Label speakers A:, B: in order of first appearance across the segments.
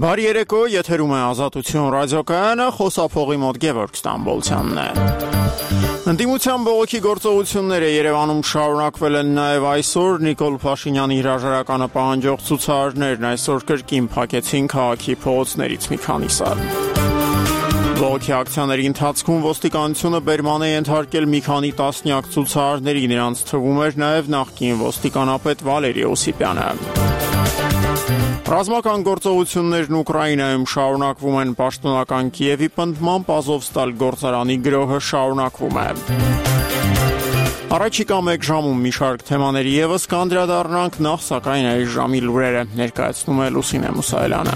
A: Բարի երեկո, եթերում է Ազատություն ռադիոկայանը, խոսափողի մոտ Գևորգ Ստամբոլցյանն է։ Ընդդիմության բողոքի գործողությունները Երևանում շարունակվել են նաև այսօր։ Նիկոլ Փաշինյանի հրաժարականը պահանջող ցուցարարներն այսօր կրկին փակեցին քաղաքի փողոցներից մի քանիսը։ Բողոքի ակցիաների ընթացքում ոստիկանությունը բերման է ենթարկել մի քանի տասնյակ ցուցարարների, նրանց թվում էր նաև նախկին ոստիկանապետ Վալերի Օսիպյանը։ Ռազմական գործողություններն Ուկրաինայում շարունակվում են, պաշտոնական Կիևի պնդմամբ Ազովստալ գործարանի գրոհը շարունակվում է։ Առաջիկա մեկ ժամում մի շարք թեմաների ևս կանդրադառնանք, նախ սակայն այս ժամի լուրերը ներկայացնում է Լուսինե Մուսայելյանը։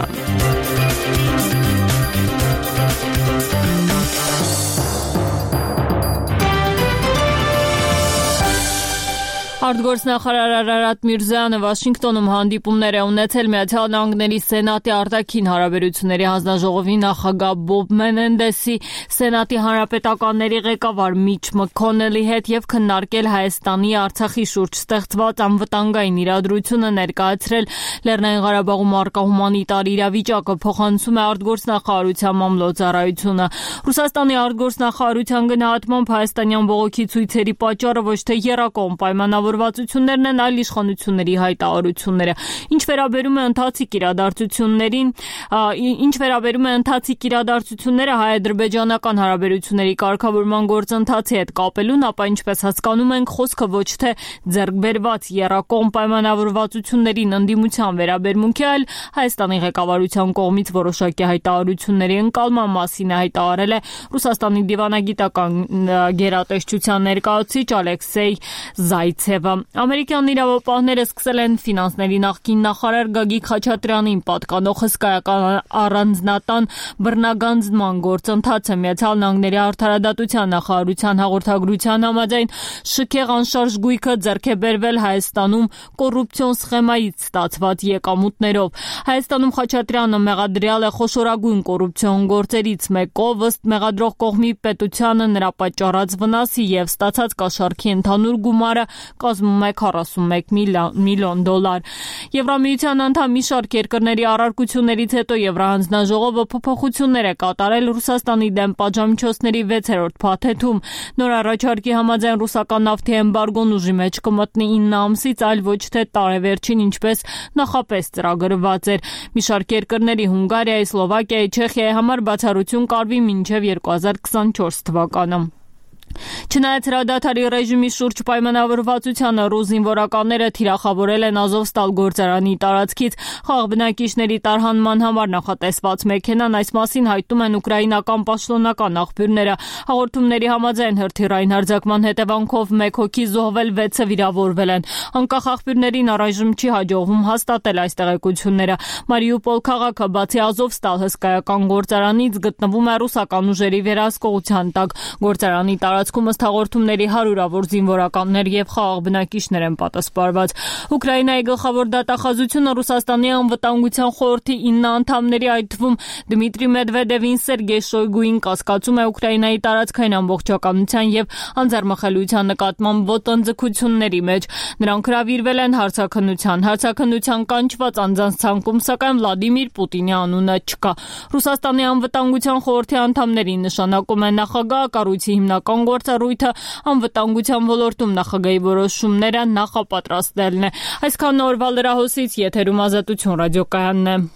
B: Արտգործնախարար Արարատ Միրզոյանը Վաշինգտոնում հանդիպումներ է ունեցել Միացյալ Նահանգների Սենատի արտաքին հարաբերությունների հանձնաժողովի նախագահ Բոբ Մենենդեսի, Սենատի հանրապետականների ղեկավար Միչ Մքոնելի հետ եւ քննարկել Հայաստանի Արցախի շուրջ ստեղծված անվտանգային իրադրությունը, ներկայացրել Լեռնային Ղարաբաղում առկա հումանիտար իրավիճակը, փոխանցում է արտգործնախարարության մամլոյցարայությունը։ Ռուսաստանի արտգործնախարարության գնահատմամբ հայաստանյան բողոքի ցույցերի պատճառը ոչ թե եռակողմ պայմանավորվածություններն են, այլ իշխանությունների հայտարարությունները։ Ինչ վերաբերում է ընթացիկ իրադարձությունները հայ-ադրբեջանական հարաբերությունների կարգավորման գործընթացի հետ կապելուն, ապա ինչպես հասկանում ենք, խոսքը ոչ թե ձեռքբերված եռակողմ պայմանավորվածություններին ընդդիմության վերաբերմունքի, այլ Հայաստանի ղեկավարության կողմից որոշակի հայտարարությունների ընկալման մասին է, հայտարարել է Ռուսաստանի դիվանագիտական գերատեսչության ներկայացուցիչ Ալեքսեյ Զայցևը։ Ամերիկյան իրավապահները սկսել են ֆինանսների նախկին նախարար Գագիկ Խաչատրյանին պատկանող հսկայական առանձնատան բռնագանձնման գործընթացը։ Միացյալ Նահանգների արդարադատության նախարարության հաղորդագրության համաձայն շքեղ անշարժ գույքը ձեռք է բերվել Հայաստանում կոռուպցիոն սխեմայից ստացված եկամուտներով։ Հայաստանում Խաչատրյանը մեղադրյալ է խոշորագույն կոռուպցիոն գործերից մեկով, ըստ մեղադրող կողմի պետությանը նրա պատճառած վնասի եւ ստացած կաշառքի ընդհանուր գումարը կազմում է $41 միլիոն։ Եվրամիության անդամ մի շարք երկրների առարկություններից հետո Եվրահանձնաժողովը փոփոխություններ է կատարել Ռուսաստանի դեմ պատժամիջոցների 6-րդ փաթեթում։ Նոր առաջարկի համաձայն ռուսական նավթի էմբարգոն ուժի մեջ կմտնի 9 ամսից, այլ ոչ թե տարեվերջին, ինչպես նախապես ծրագրված էր։ Մի շարք երկրների Հունգարիայի, Սլովակիայի, Չեխիայի համար բացառություն կարվի մինչև 2024 թվականը։ Չնայած հրադադարի ռեժիմի շուրջ պայմանավորվածությանը, ռուս զինվորականները թիրախավորել են Ազովստալ գործարանի տարածքից խաղաղ բնակիչների տարհանման համար նախատեսված մեքենան, այս մասին հայտնում են ուկրաինական պաշտոնական աղբյուրները։ Հաղորդումների համաձայն հրթիռային հարձակման հետևանքով 1 հոգի զոհվել, 6-ը վիրավորվել են։ Անկախ աղբյուրներին առայժմ չի հաջողվում հաստատել այս տեղեկությունները։ Մարիուպոլ քաղաքը բացի Ազովստալ հսկայական գործարանից գտնվում է ռուսական ուժերի վերահսկողության տակ։ Գործարանի տարածքում ըստ հաղորդումների հարյուրավոր զինվորականներ եւ խաղաղ բնակիչներ են պատասպարված։ Ուկրաինայի գլխավոր դատախազությունը Ռուսաստանի անվտանգության խորհրդի 9 անդամների, այդ թվում Դմիտրի Մեդվեդևին, Սերգեյ Շոյգուին կասկածում է Ուկրաինայի տարածքային ամբողջականության եւ անձեռմխելիության նկատմամբ ոտնձգությունների մեջ։ Նրանք հրավիրվել են հարցաքննության կանչված անձանց ցանկում, սակայն Վլադիմիր Պուտինի անունը չկա։ Ռուսաստանի անվտանգության խորհրդի անդամներին նշանակում է նախագահ, կառույցի հիմնական գործառույթը անվտանգության ոլորտում նախագահի որոշումները նախապատրաստելն է։ Այսքան օրվա լրահոսից, եթերում Ազատություն ռադիոկայանն է։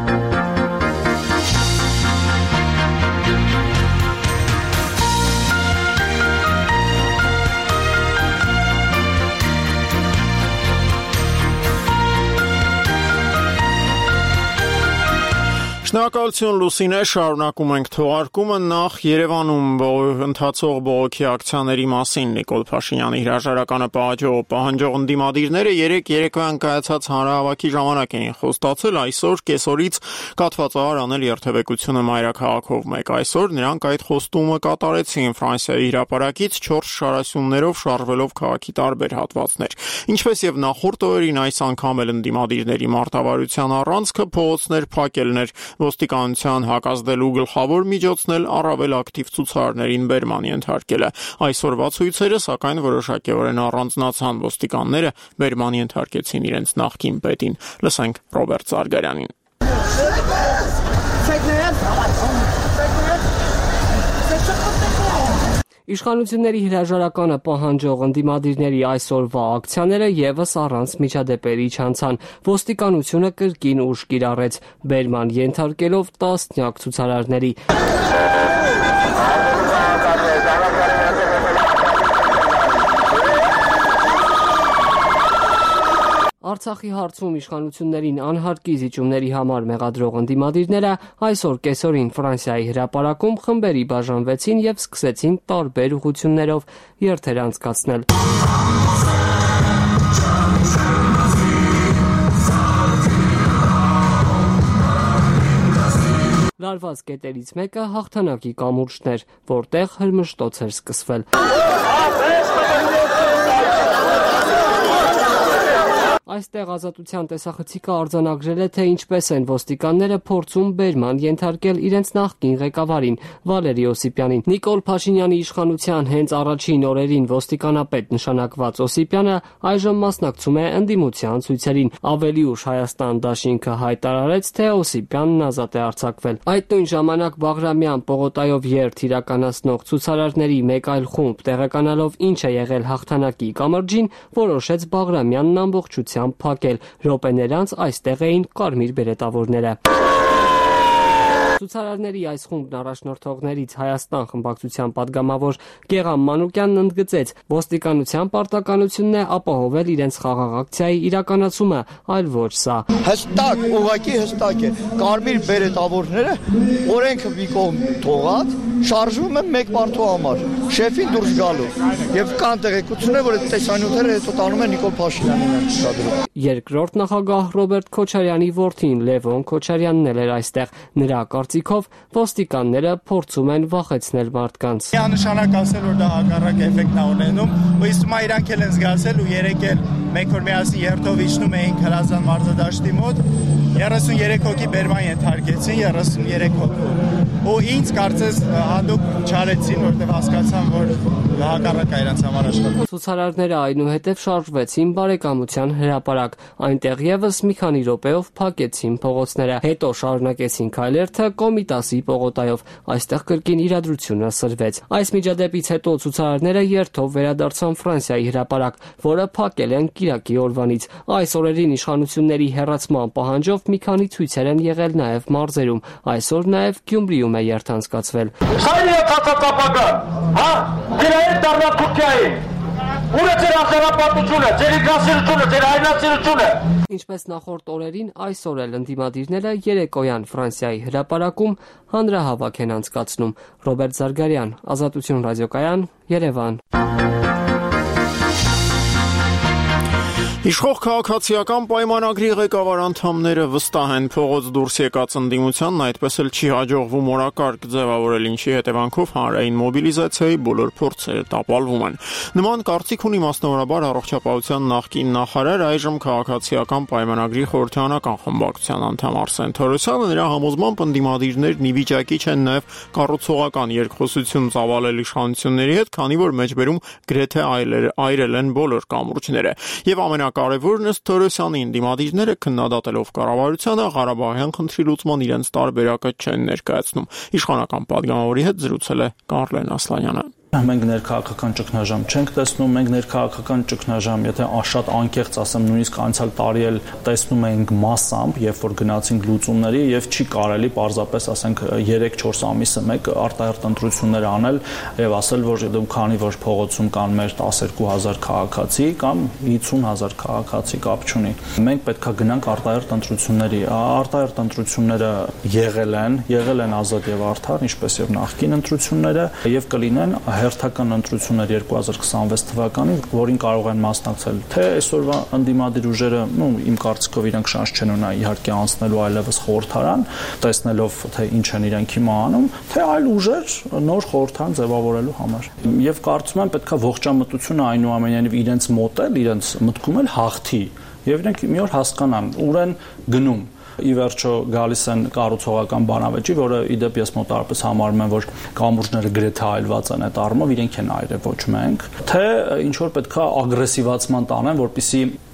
A: Շնորհակալություն Լուսինե, շարունակում ենք թողարկումը, նախ Երևանում ընթացող բողոքի ակցիաների մասին Նիկոլ Փաշինյանի հրաժարականը պահանջող ընդդիմադիրները երեկոյան կայացած հանրահավաքի ժամանակ էին խոստացել այսօր կեսօրից կաթվածահար անել երթևեկությունը մայրաքաղաքով մեկ։ Այսօր նրանք այդ խոստումը կատարեցին Ֆրանսիայի հրապարակից 4 շարասյուններով շարժվելով քաղաքի տարբեր հատվածներ։ Ինչպես եւ նախորդ օրերին, այս անգամ էլ ընդդիմադիրների մարտավարության առանցքը փողոցներ փակելն էր, ոստիկանության հակազդելու գլխավոր միջոցն էլ առավել ակտիվ ցուցարարներին բերման ենթարկելը։ Այսօրվա ցույցերը, սակայն, որոշակիորեն առանձնացան, ոստիկանները բերման ենթարկեցին իրենց նախկին պետին։ Լսենք Ռոբերտ Զարգարյանին։
C: Իշխանությունների հրաժարականը պահանջող ընդդիմադիրների այսօրվա ակցիաները եւս առանց միջադեպերի չանցան։ Ոստիկանությունը կրկին ուժ կիրառեց, բերման ենթարկելով տասնյակ ցուցարարների։ Արցախի հարցում իշխանություններին անհարկի զիջումների համար մեղադրող ընդդիմադիրները այսօր կեսօրին Ֆրանսիայի հրապարակում խմբերի բաժանվեցին եւ սկսեցին տարբեր ուղղություններով երթեր անցկացնել։ Լարված կետերից մեկը հաղթանակի կամուրջն էր, որտեղ հրմշտոց էր սկսվել։ Այստեղ Ազատության տեսախցիկը արձանագրել է, թե ինչպես են ոստիկանները փորձում բերման ենթարկել իրենց նախկին ղեկավարին Վալերի Օսիպյանին։ Նիկոլ Փաշինյանի իշխանության հենց առաջին օրերին ոստիկանապետ նշանակված Օսիպյանը այժմ մասնակցում է ընդդիմության ցույցերին։ Ավելի ուշ Հայաստան դաշինքը հայտարարեց, թե Օսիպյանն ազատ է արձակվել։ Այդ նույն ժամանակ Բաղրամյան պողոտայով երթ իրականացնող ցուցարարների մեկ այլ խումբ, տեղեկանալով ինչ է եղել հաղթանակի կամրջին, որոշեց Բաղրամյանն ամբողջությամբ փակել։ Րոպեներ անց այստեղ էին կարմիր բերետավորները։ Ցուցարարների այս խումբն առաջնորդողներից Հայաստան խմբակցության падգամավոր Գեղամ Մանուկյանն ընդգծեց, ոստիկանության պարտականությունն է ապահովել իրենց խաղաղ ակցիայի իրականացումը, այլ ոչ սա։
D: Հստակ, ուղղակի հստակ է, կարմիր բերետավորները օրենքը մի կողմ թողած շարժվում են մեկ մարդու համար, շեֆին դուրս գալու։ Եվ կան տեղեկություններ, որ այդ տեսանյութերը հետո տանում են Նիկոլ Փաշինյանին ցուցադրում։
C: Երկրորդ նախագահ Ռոբերտ Քոչարյանի որդին Լևոն Քոչարյանն էր այստեղ։ Նրա կարծիքով ոստիկանները փորձում են վախեցնել մարդկանց։
E: Միանշանակ ասել, որ դա հակառակ էֆեկտ է ունենում, ու իսկ հիմա իրանք էլ են զգացել ու երեք էլ մենք որ միասին երթով իջնում էինք Հրազդան մարզադաշտի մոտ, 33 հոգի բերման ենթարկեցին, 33 հոգու։ Ու ինձ կարծես հանդուկ չարեցին, որտեղ հասկացան, որ հակառակ է իրենց համար աշխատում։
C: Ցուցարարները այնուհետև շարժվեցին Բարեկամության հրապարակ, այնտեղ եւս մի քանի րոպեով փակեցին փողոցները, հետո շարունակեցին քայլերթը Կոմիտասի պողոտայով, այստեղ կրկին իրադրությունը սրվեց։ Այս միջադեպից հետո ցուցարարները երթով վերադարձան Ֆրանսիայի հրապարակ, որը փակել են Կիրակի օրվանից։ Այս օրերին իշխանությունների հեռացման պահանջով մի քանի ցույցեր են եղել նաև մարզերում, այսօր նաև Գյումրիում է երթ անցկացվել։
F: Սա է կապական, հա, դրանից դառնա Թուրքիայի։ Ուր է ձեր ազատապարտությունը, ձեր ինքնասիրությունը, ձեր հայրենասիրությունը։
C: Ինչպես նախորդ օրերին, այսօր էլ ընդդիմադիրները երեկոյան Ֆրանսիայի հրապարակում հանրահավաք են անցկացնում։ Ռոբերտ Զարգարյան, Ազատություն ռադիոկայան, Երևան։
A: Իշխող քաղաքացիական պայմանագրի ղեկավար անդամները վստահ են փողոց դուրս եկած ընդդիմությանն այդպես էլ չի հաջողվում օրակարգ ձևավորել, ինչի հետևանքով հանրային մոբիլիզացիայի բոլոր փորձերը տապալվում են։ Նման կարծիք ունի մասնավորաբար առողջապահության նախկին նախարար, այժմ քաղաքացիական պայմանագրի խորհրդարանական խմբակցության անդամ Արսեն Թորոսյանը։ Նրա համոզմամբ ընդդիմադիրներն ի վիճակի չեն նաև կառուցողական երկխոսություն ծավալել իշխանությունների հետ, քանի որ մեջբերում գրեթե այրել են բոլոր կամուրջները։ Եվ Կարևորն ըստ Թորոսյանի ընդդիմադիրները քննադատելով կառավարությանը Ղարաբաղյան խնդրի լուծման իրենց տարբերակը չեն ներկայացնում։ Իշխանական падգամավորի հետ զրուցել է Կարլեն Ասլանյանը։
G: Մենք ներքաղաքական ճգնաժամ չենք տեսնում, մենք ներքաղաքական ճգնաժամ, եթե շատ անկեղծ ասեմ, նույնիսկ անցյալ տարի էլ տեսնում էինք մասամբ, երբ որ գնացինք լուծումների եւ չի կարելի պարզապես ասենք 3-4 ամիսը մեկ արտահերտ ընտրություններ անել եւ ասել, որ քանի որ փողոցում կան մեր 12000 քաղաքացի կամ 50000 քաղաքացի կապ չունի։ Մենք պետքա գնանք արտահերտ ընտրությունների։ Արտահերտ ընտրությունները եղել են ազատ եւ արդար, ինչպես եւ նախկին ընտրությունները եւ կլինեն հերթական ընտրություններ 2026 թվականին, որին կարող են մասնակցել թե այսօրվա ընդդիմադիր ուժերը, իմ կարծիքով իրենք շանս չեն ունենա իհարկե անցնելու այլևս խորհրդարան, տեսնելով թե ինչ են իրենք հիմա անում, թե այլ ուժեր նոր խորհրդարան ձևավորելու համար։ Եվ կարծում եմ պետքա ողջամտությունը այնուամենայնիվ իրենց մոտել, իրենց մտքում էլ հաղթի, եւ իրենք մի օր հասկանան ուր են գնում։ Ի վերջո գալիս են կառուցողական բանավեճի, որը իդեպ ես մոտարապես համարում եմ, որ կամուրջները գրեթե այլված են այդ առումով, իրենք են այրել, ոչ մենք, թե ինչ որ պետքա ագրեսիվացման տանեն, որպեսզի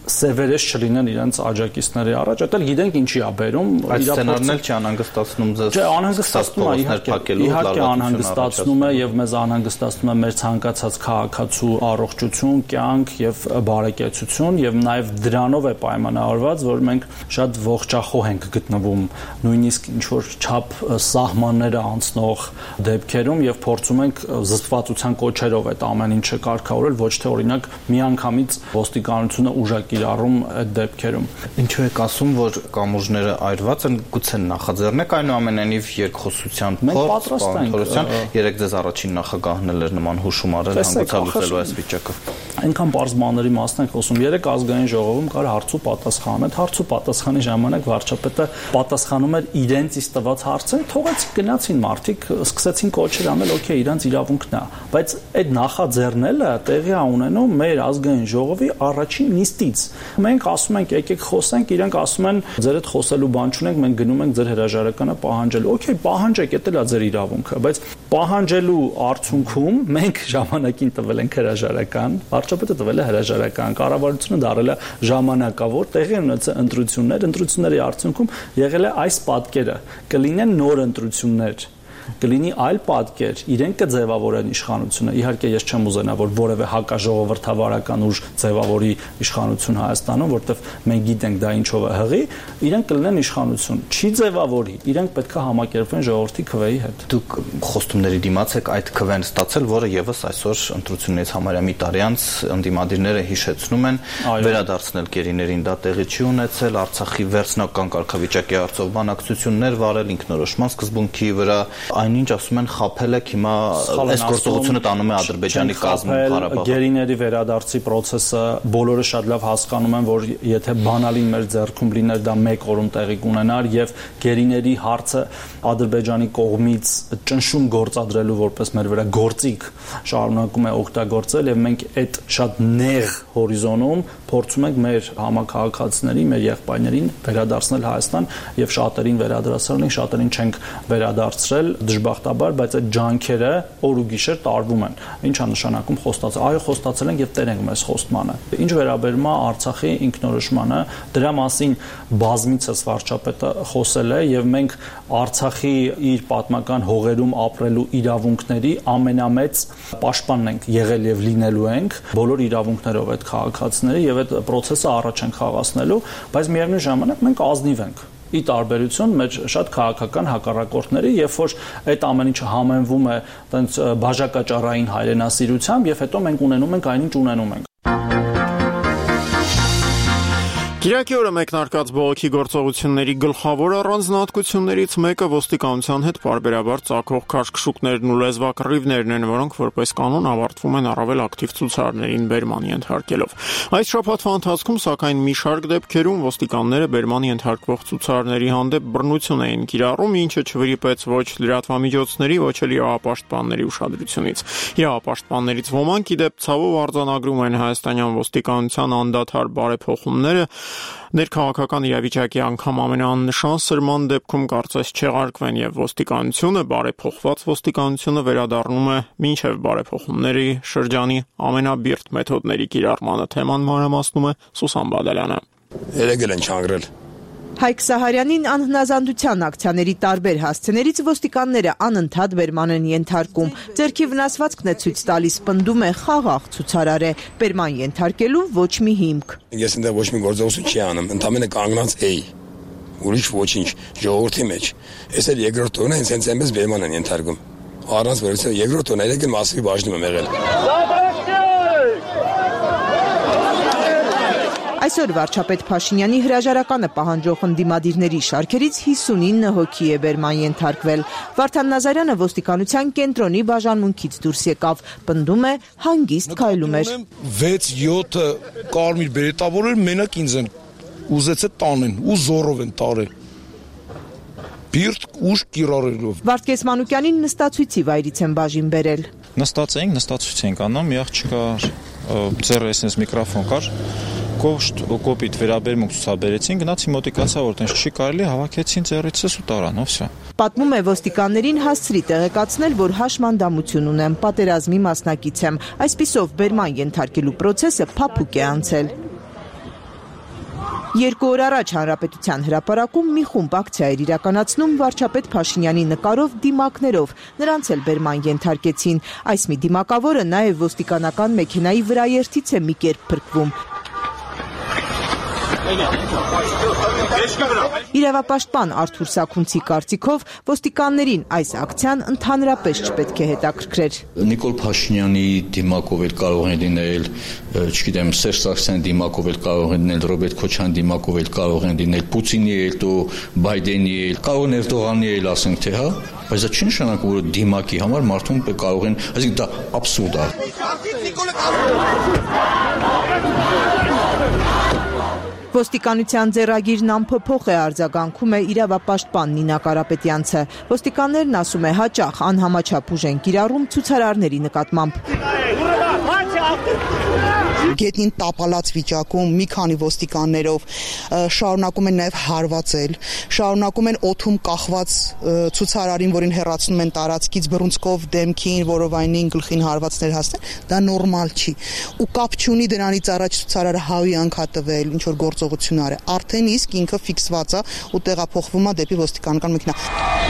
G: սևերես չլինեն իրենց աջակիցների առաջ, դա գիտենք ինչի է բերում։
H: Այդ սցենարն էլ չի անհանգստացնում ձեզ։
G: Չէ, անհանգստացնում է, իհարկե անհանգստացնում է եւ մեզ անհանգստացնում է մեր ցանկացած քաղաքացու առողջություն, կյանք եւ բարեկեցություն եւ նաեւ դրանով է պայմանավորված, որ մենք շատ ողջախոհ ենք գտնվում նույնիսկ ինչ որ չափ սահմանները անցնող դեպքերում եւ փորձում ենք զսպվածության կոչերով այդ ամեն ինչը կարգավորել, ոչ թե օրինակ միանգամից ոստիկանությունը ուժակ իրառում այդ դեպքերում։
H: Ինչու եք ասում, որ կամուրջները այրված են, գուցե նախաձեռնեք այնուամենայնիվ երկխոսության փորձ, պարոն երեք ձեզ առաջին նախագահն էր նման հուշում արել հանգուցալուծելու այս վիճակը։
G: Այնքան པարզ բաների մասն ենք խոսում։ Երեք ազգային ժողովում կար հարց ու պատասխան։ Այդ հարց ու պատասխանի ժամանակ վարչապետը պատասխանում էր իրենց իսկ տված հարցին, թողեցին գնացին մարդիկ, սկսեցին կոչեր անել, օքեյ, իրենց իրավունքն է, բայց այդ նախաձեռնելը տեղի է ունենում մեր ազգային ժողովի առաջին նիստից։ Մենք ասում ենք եկեք խոսենք, իրենք ասում են ձեր հետ խոսելու բան չունենք, մենք գնում ենք ձեր հրաժարականը պահանջելու։ Օքեյ, պահանջեք, դա էլ է ձեր իրավունքը, բայց պահանջելու արդյունքում մենք ժամանակին տվել ենք հրաժարական, վարչապետը տվել է հրաժարական, կառավարությունը դարել է ժամանակավոր, տեղի ունեցել ընտրությունների արդյունքում եղել է այս պատկերը, կլինեն նոր ընտրություններ, կլինի այլ պատկեր, իրենք կձևավորեն իշխանությունը։ Իհարկե ես չեմ ուզենա, որ որևէ հակաժողովրդավարական ուժ ձևավորի իշխանություն Հայաստանում, որտեղ մենք գիտենք դա ինչով է հղի, իրենք կլինեն իշխանություն։ Չի ձևավորի, իրենք պետք է համակերպվեն ժողովրդի քվեի հետ։
H: Դուք խոստումների դիմաց եք այդ քվեն ստացել, որը եւս այսօր ընտրություններից համարյա մի տարի անց ընդդիմադիրները հիշեցնում են, վերադարձնել գերիներին դա տեղի չի ունեցել, Արցախի վերջնական կարգավիճակի հարցով բանակցություններ վարել ինքնորոշման սկզբունքի վրա, այնինչ ասում են խաբել եք, հիմա այս գործողությունը տանում է Ադրբեջանի կազմում Ղարաբաղը։
G: Գերիների վերադարձի process-ը բոլորը շատ լավ հասկանում են, որ եթե բանալին մեր ձեռքում լիներ, դա մեկ օրում տեղի կունենար եւ գերիների հարցը Ադրբեջանի կողմից ճնշում գործադրելու որպես մեր վրա գործիք շարունակում է օգտագործել եւ մենք այդ շատ նեղ հորիզոնում փորձում ենք մեր համակարգացիների, մեր եղբայրներին վերադարձնել Հայաստան եւ շատերին վերադարձնել ենք, շատերին չենք վերադարձրել դժբախտաբար, բայց այդ ջանքերը օր ու գիշեր տարվում են։ Ինչ է նշանակում խոստացել։ Այո, խոստացել ենք եւ տերենք մեզ խոստմանը։ Ինչ վերաբերում է Արցախի ինքնորոշմանը, դրա մասին բազմիցս վարչապետը խոսել է եւ մենք Արցախի իր պատմական հողերում ապրելու իրավունքների ամենամեծ պաշտպանն ենք եղել եւ լինելու ենք բոլոր իրավունքներով այդ քաղաքացիների եւ այդ process-ը առաջ ենք խաղացնելու, բայց միևնույն ժամանակ մենք ազնիվ ենք։ Ի տարբերություն մեր շատ քաղաքական հակառակորդների, երբ որ այդ ամեն ինչը համենվում է տենց բաժակաճառային հայրենասիրությամբ եւ հետո մենք ունենում ենք այն ինչ ունենում ենք։
A: Կիրակի օրը մեկնարկած բողոքի գործողությունների գլխավոր առանձնահատկություններից մեկը ոստիկանության հետ պարբերաբար ծագող քաշքշուկներն ու լեզվակռիվներն են, որոնք որպես կանոն ավարտվում են առավել ակտիվ ցուցարարներին բերման ենթարկելով։ Այս շաբաթվա ընթացքում, սակայն, մի շարք դեպքերում ոստիկանները բերման ենթարկվող ցուցարարների հանդեպ բռնություն էին կիրառում, ինչը չվրիպեց ոչ լրատվամիջոցների, ոչ էլ իրավապաշտպանների ուշադրությունից։ Իրավապաշտպաններից ոմանք, ի դեպ, ցավով արձանագրում են հայաստանյան ոստիկանության անդադար բարեփոխումները, ներքաղաքական իրավիճակի անգամ ամենաաննշան սրման դեպքում կարծես չեղարկվեն եւ ոստիկանությունը, բարեփոխված ոստիկանությունը վերադառնում է մինչեւ բարեփոխումների շրջանի ամենաբիրտ մեթոդների կիրառմանը։ Թեման մանրամասնում է Սուսան Բադալյանը։
I: Երեգել են չանգրել։
J: Հայկ Սահարյանին անհնազանդության ակցիաների տարբեր հասցեներից ոստիկանները անընդհատ բերման են ենթարկում։ Ձեռքի վնասվածքն է ցույց տալիս, պնդում է խաղաղ ցուցարար է, բերման ենթարկելու ոչ մի հիմք։
I: Ես այնտեղ ոչ մի գործողություն չի անում, ընդամենը կանգնած էի։ Ուրիշ ոչինչ, ժողովրդի մեջ։ Ես էլ երկրորդ տոնը հենց այնպես բերման են ենթարկում։ Առանց վերցնել երկրորդ տոնը եկել մասի բաժնում եմ եղել։
J: Այսօր վարչապետ Փաշինյանի հրաժարականը պահանջող ընդդիմադիրների շարքերից 59 հոգի է բերման ենթարկվել։ Վարդան Նազարյանը ոստիկանության կենտրոնի բաժանմունքից դուրս եկավ, պնդում է հանգիստ քայլում էր։
K: 6-7 կարմիր բերետավորներ մենակ ինձ են ուզեցել տանեն ու զորով են տարել։ Բիրտ ուժ կիրառելով։
J: Վարդգես Մանուկյանին նստացույցի վայրից են բաժին բերել։
L: Նստած էինք, նստացույց էինք անում, մի աղջիկա ձեռը այսպես միկրոֆոն կար, կոշտ կոպիտ վերաբերմունք ցուցաբերեցին, գնացի մոտիկացա, որ տենց չի կարելի, հավաքեցին ձեռիցս ու տարան, վсё։
J: Պատմում է ոստիկաններին հասցրի տեղեկացնել, որ հաշմանդամություն ունեմ, պատերազմի մասնակից եմ։ Այսպիսով բերման ենթարկելու process-ը փափուկ է անցել։ 2 օր առաջ Հանրապետության հրապարակում մի խումբ ակցիա էր իրականացնում վարչապետ Փաշինյանի նկարով դիմակներով, նրանց էլ բերման ենթարկեցին։ Այս մի դիմակավորը նաև ոստիկանական մեքենայի վրաերթից է մի կերպ փրկվում։ Իրավապաշտպան Արթուր Սաքունցի կարծիքով ոստիկաններին այս ակցիան ընդհանրապես չպետք է հետաքրքրեր։
M: Նիկոլ Փաշինյանի դիմակով էլ կարող են լինել, չգիտեմ, Սերժ Սարգսյանի դիմակով էլ կարող են լինել, Ռոբերտ Քոչարյանի դիմակով էլ կարող են լինել, Պուտինի էլ, Բայդենի էլ, կարող են Էրդողանի էլ, ասենք թե, հա, բայց դա չի նշանակում, որ դիմակի համար մարդուն կարող են, այսինքն դա աբսուրդ է։
J: Ոստիկանության ձեռագիրն անփոփոխ է արձագանքում է իրավապաշտպան Նինա Կարապետյանցը։ Ոստիկաններն ասում է հաճախ անհամաչափ ուժ են կիրառում ցուցարարների նկատմամբ։
N: Գետնին տապալած վիճակում մի քանի ոստիկաններով շարունակում են նաև հարվածել, շարունակում են օդում կախված ցուցարարին, որին հեռացնում են տարածքից բռունցքով դեմքին, որովայնին, գլխին հարվածներ հասնել, դա նորմալ չի։ Ու կապ չունի դրանից առաջ ցուցարարը հավիանք է տվել, ինչ որ գործողություն արել, արդեն իսկ ինքը ֆիքսված է ու տեղափոխվում է դեպի ոստիկանական մեքենա։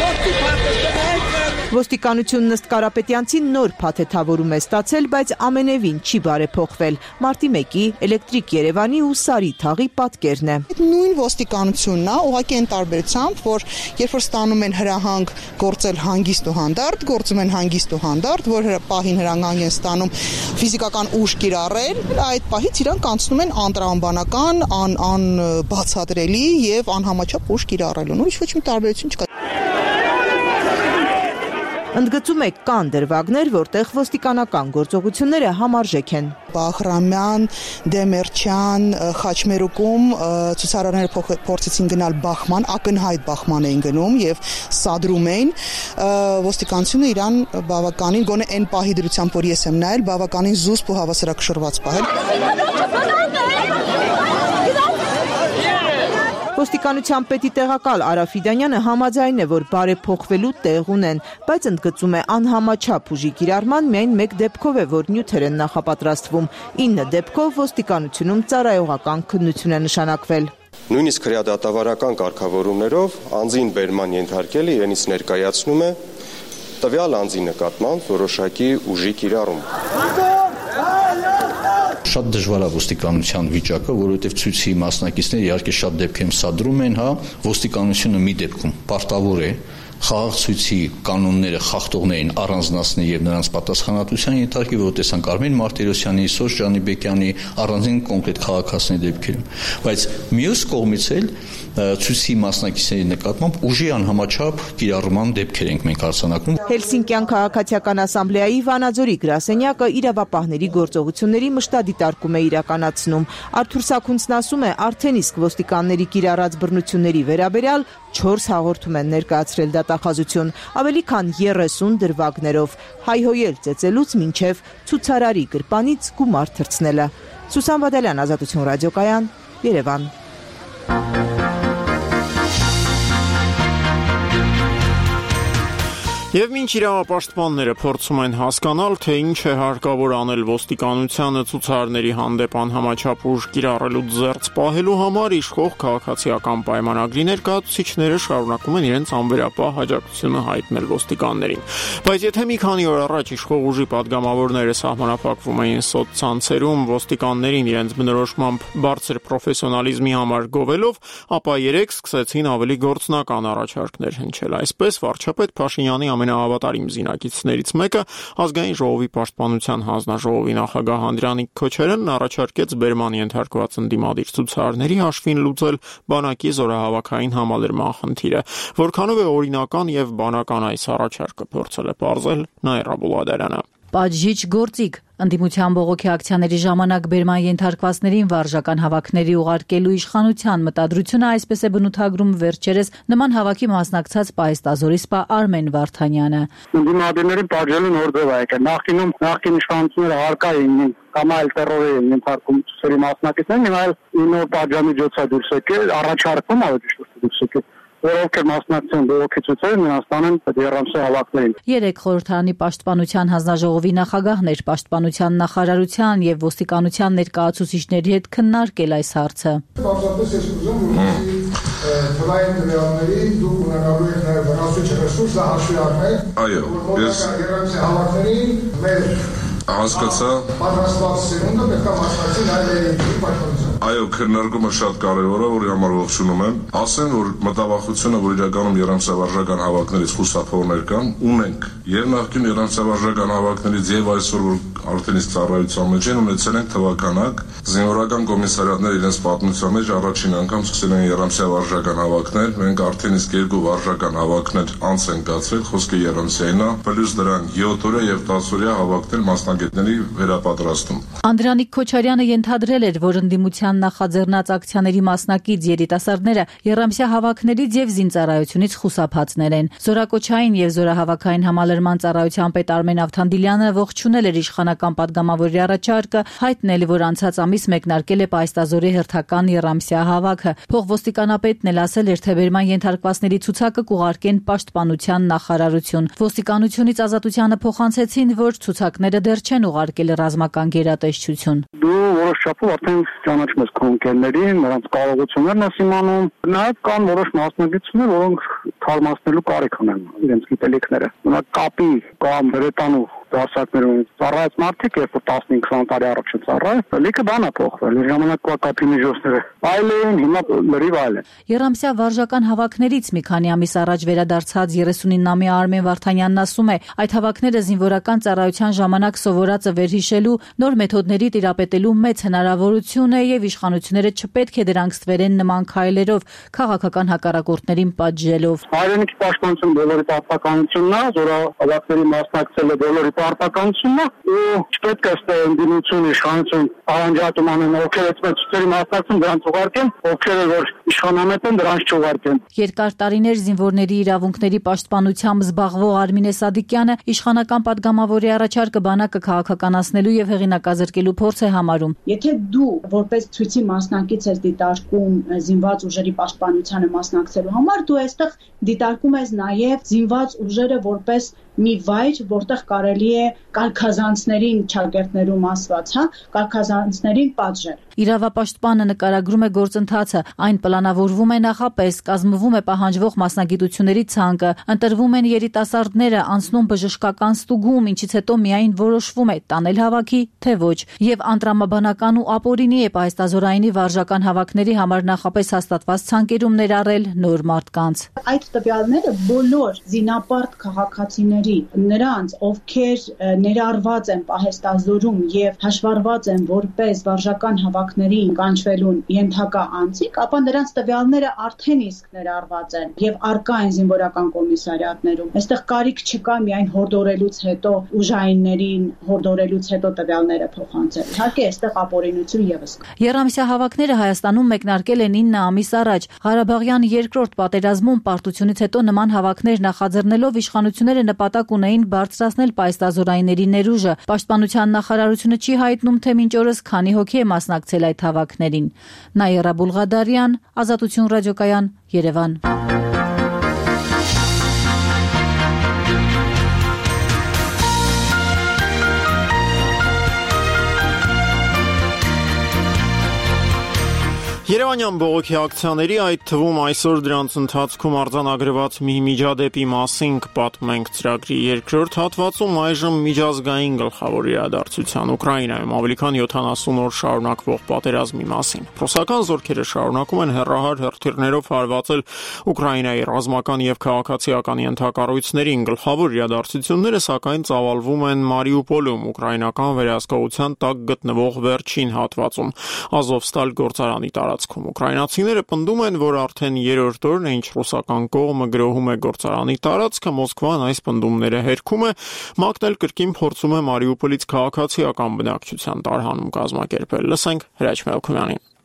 J: Ոստիկանությունն ըստ Կարապետյանցին նոր փաթեթավորում է ստացել, բայց ամենևին չի բարեփոխվել։ Մարտի 1-ի Էլեկտրիկ Երևանի ու Սարի թաղի պատկերն է։
N: Նույն ոստիկանությունն է, ուղղակի այն տարբերությամբ, որ երբ որ ստանում են հրահանգ գործել հանգիստ ու հանդարտ, գործում են հանգիստ ու հանդարտ, որ պահին հրահանգ են ստանում ֆիզիկական ուժ կիրառել, այդ պահից իրանք անցնում են անտրամաբանական, անբացատրելի եւ անհամաչափ ուժ կիրառելուն։ Ուրիշ ոչ մի տարբերություն չկա։
J: Ընդգծում է կան դրվագներ, որտեղ ոստիկանական գործողությունները համարժեք են։
N: Բաղրամյան, Դեմերչյան, Խաչմերուկում ցուցարարները փորձեցին գնալ Բախման, ակնհայտ Բախման էին գնում եւ սադրում էին։ Ոստիկանությունը իրան բավականին գոնե այն պահի դրությամբ, որ ես եմ նայել, բավականին զուսպ ու հավասարակշռված պահել։
J: Ոստիկանության պետի տեղակալ Արա Ֆիդանյանը համաձայն է, որ բարեփոխվելու տեղ ունեն, բայց ընդգծում է անհամաչափ ուժի կիրառման միայն մեկ դեպքով է, որ նյութեր են նախապատրաստվում։ 9 դեպքով ոստիկանությունում ծառայողական քննություն է նշանակվել։
O: Նույնիսկ հրադադավարական կարգավորումներով անձին բերման ենթարկելը իրենից ներկայացնում է տվյալ անձի նկատմամբ որոշակի ուժի կիրառում։
M: Շատ դժվար է ոստիկանության վիճակը, որովհետև ցույցի մասնակիցները իհարկե շատ դեպքերում սադրում են, հա, ոստիկանությունը մի դեպքում պարտավոր է խաղաղ ցույցի կանոնները խախտողներին առանձնացնել եւ նրանց պատասխանատվության ենթարկել, որ տեսանք Արմեն Մարտիրոսյանի, Սոշ Ջանիբեկյանի առանձին կոնկրետ քաղաքացիների դեպքերում, բայց մյուս կողմից էլ ցույցի մասնակիցների նկատմամբ ուժի անհամաչափ կիրառման դեպքեր ենք մենք արձանագրում։
J: Հելսինկյան քաղաքացիական ասամբլեայի Վանաձորի գրասենյակը իրավապահների գործողությունների մշտադիտարկում է իրականացնում։ Արթուր Սաքունցն ասում է, արդեն իսկ ոստիկանների կիրառած բռնությունների վերաբերյալ 4 հաղորդում են ներկայացրել դատախազություն, ավելի քան 30 դրվագներով, հայհոյել ծեծելուց մինչև ցուցարարի գրպանից գումար թռցնելը։ Սուսան Բադալյան, Ազատություն ռադիոկայան, Երևան։
A: Եվ մինչ իրավապաշտպանները փորձում են հասկանալ, թե ինչ է հարկավոր անել ոստիկանությանը ցուցարարների հանդեպ անհամաչափ ուժ կիրառելու ձեռք պահելու համար, իշխող քաղաքացիական պայմանագրի ներկայացուցիչները շարունակում են իրենց անվերապահ աջակցությունը հայտնել ոստիկաններին։ Բայց եթե մի քանի օր առաջ իշխող ուժի падգամավորները սահմանափակվում էին սոցցանցերում ոստիկաններին իրենց բնորոշմամբ բարձր պրոֆեսիոնալիզմի համար գովելով, ապա երեկ սկսեցին ավելի գործնական առաջարկներ հնչել։ Այսպես վարչապետ Փաշինյանի ամենահավատարիմ զինակիցներից մեկը ազգային ժողովի պաշտպանության հանձնաժողովի նախագահ Անդրանիկ Քոչարյանն առաջարկեց բերման ենթարկված ընդդիմադիր ցուցարարների հաշվին լուծել բանակի զորահավաքային համալրման խնդիրը, որքանով է օրինական եւ բանական այս առաջարկը փորձել է պարզել Նաիրա Բուլադարյանը։
P: Պատժիչ գործիք ընդդիմության բողոքի ակցիաների ժամանակ բերման ենթարկվածներին վարժական հավաքների ուղարկելու իշխանության մտադրությունը այսպես է բնութագրում վերջերս նման հավաքի մասնակցած պահեստազորի սպա Արմեն Վարդանյանը։
Q: Ընդդիմադիրներին պատժելու նոր ձև է եկել։ Նախկին իշխանությունները հարկա էին կամ այլ տերորի էին ենթարկում ցուցերի մասնակիցներին, հիմա այլ նոր պատժամիջոց է դուրս եկել, առաջարկում ավելի ճիշտ դուրս եկել։ որոնք մասնակցեն բողոքի ցույցերին, նրանց տանեն Երամսի հավաքներին։
P: Երեք խորհրդարանի պաշտպանության հանձնաժողովի նախագահներ պաշտպանության նախարարության եւ ոստիկանության ներկայացուցիչների հետ քննարկել այս հարցը։
R: Պարզապես ես ուզում թվային տվյալների դուք ունենալու եք նաև վնասույթ ռեսուրս հաշվի առնել։
S: Այո, ես
R: Երամսի հավաքներին մեր
S: հասկացա։
R: Պատրաստված սերունդը պետք է մասնակցի նաև երեքի պաշտպանության։
S: Այո, քննարկումը շատ կարևոր է, որի համար ողջունում եմ։ Ասեմ, որ մտավախությունը, որ իրականում Երամսավարժական հավաքներից խուսափողներ կան, ունենք եւ նախկին Երամսավարժական հավաքներից եւ այսօր որ արդեն իսկ ծառայության մեջ են ունեցել են թվականակ զինվորական կոմիսարիատները իրենց պատմության մեջ առաջին անգամ սկսել են Երամսավարժական հավաքներ, մենք արդեն իսկ 2 վարժական հավաքներ անց են կացրել, խոսքը Երամսյայինն է, պլյուս դրան 7 օրյա եւ 10 օրյա հավաքներ մասնագետների վերապատրաստում։
P: Անդրանիկ Քոչարյանը ենթադրել էր, որ ընդդիմության նախաձեռնած ակցիաների մասնակից երիտասարդները Երամսյա հավաքներից եւ զինծառայությունից խուսափածներ են։ Զորակոչային եւ զորահավաքային համալրման ծառայության պետ Արմեն Ավթանդիլյանը ողջունել էր իշխանական падգամավորի առաջարկը, հայտնել, որ անցած ամիս մեկնարկել է պայստազորի հերթական Երամսյա հավաքը։ Փոխոստիկանապետն էլ ասել էր, թե բերման ենթարկվածների ցուցակը կուղարկեն պաշտպանության նախարարություն։ Ոստիկանությունից Ազատությանը փոխանցեցին, որ ցուցակները դեռ չեն ուղարկել ռազմական գերատեսչություն։
Q: Դու որոշ չափով արդեն ճանաչում ես քո ընկերներին, նրանց կարողություններն ես իմանում։ Նաև կան որոշ մասնագետներ, որոնք թարմացնելու կարիք ունեն իրենց գիտելիքները։ Օրինակ կապի կամ բրետանու դասակներում ծառայած մարդիկ, երբ որ 15-20 տարի առաջ ծառայել, լիքը բան է փոխվել։ Ժամանակվա կապի միջոցները այլ էին, հիմա լրիվ այլ են։
P: Երամսյա վարժական հավաքներից մի քանի ամիս առաջ վերադարձած 39-ամյա Արմեն Վարդանյանն ասում է, այդ հավաքները զինվորական ծառայության ժամանակ սովորածը վերհիշելու, նոր մեթոդների տիրապետելու մեծ հնարավորություն է եւ իշխանությունները չպետք է դրանք ստվերեն նման քայլերով, քաղաքական հակառակորդներին պատժելով։
Q: Հայրենիքի պաշտպանություն բոլորի պարտականությունն է, զորահավաքների մասնակցելը բոլորի պարտականությունն է, ու չպետք է ստե ընդդիմություն, իշխանություն առանջատում անեն, ովքեր այդպես ցույցերի մասնակցում, դրանց ուղարկեն, ովքեր որ իշխանամետ են, դրանց չուղարկեն։
P: Երկար տարիներ զինվորների իրավունքների պաշտպանությամբ զբաղվող Արմինե Սադիկյանը իշխանական падգամավորի առաջարկը բանակը քաղաքականացնելու եւ հեղինակազրկելու փորձ է համարում։
T: Եթե դու որպես ցույցի մասնակից ես դիտարկում զինված ուժերի պաշտպանությանը մասնակցելու համար, դու այստեղ դիտարկում ես նաեւ զինված ուժերը որպես մի վայր, որտեղ կարելի է կարգազանցներին ճակերտներում ասված, կարգազանցներին պատժել։
P: Իրավապաշտպանը նկարագրում է գործընթացը, այն պլանավորվում է նախապես, կազմվում է պահանջվող մասնագիտությունների ցանկը, ընտրվում են երիտասարդները, անցնում բժշկական ստուգում, ինչից հետո միայն որոշվում է տանել հավաքի, թե ոչ, եւ անտրամաբանական ու ապօրինի է պայստազորայինի վարժական հավաքների համար նախապես հաստատված ցանկերում ներառել նոր մարդկանց։
T: Այդ տվյալները բոլոր զինապարտ քաղաքացիների, նրանց, ովքեր ներառված են պահեստազորում եւ հաշվառված են որպես վարժական հավաքներին կանչվելուն ենթակա անձիկ, ապա նրանց տվյալները արդեն իսկ ներառված են եւ արկա են զինվորական կոմիսարիատներում։ Այստեղ կարիք չկա միայն հորդորելուց հետո ուժայիններին հորդորելուց հետո տվյալները փոխանցել։ Իհարկե, այստեղ ապօրինություն եւս կա։
P: Երամսյա հավաքները Հայաստանում մեկնարկել են 9 ամիս առաջ։ Ղարաբաղյան երկրորդ պատերազմում պարտությունից հետո նման հավաքներ նախաձեռնելով իշխանությունները նպատակ ունեին բարձրացնել պայստազորայինների ներուժը։ Պաշտպանության նախարարությունը չի հայտնում, թե մինչ օրս քանի հոգի է մասնակցել այդ հավաքներին։ Նաիրա Բուլղադարյան, Ազատություն ռադիոկայան, Երևան։
A: Երևանյան բողոքի ակցիաների, այդ թվում այսօր դրանց ընթացքում արձանագրված մի միջադեպի մասին կպատմենք ծրագրի երկրորդ հատվածում, այժմ միջազգային գլխավոր իրադարձության Ուկրաինայում ավելի քան 70 օր շարունակվող պատերազմի մասին։ Ռուսական զորքերը շարունակում են հեռահար հրթիռներով հարվածել Ուկրաինայի ռազմական եւ քաղաքացիական ենթակառույցներին։ Գլխավոր իրադարձությունները սակայն ծավալվում են Մարիուպոլում, ուկրաինական վերահսկողության տակ գտնվող վերջին հատվածում, Ազովստալ գործարանի Ուկրաինացիները պնդում են, որ արդեն երրորդ օրն է, ինչ ռուսական կողմը գրոհում է գործարանի տարածքը, Մոսկվան այս պնդումները հերքում է, ՄԱԿ-ն էլ կրկին փորձում է Մարիուպոլից քաղաքացիական բնակչության տարհանում կազմակերպել։ Լսենք Հրաչ Մելքումյանին։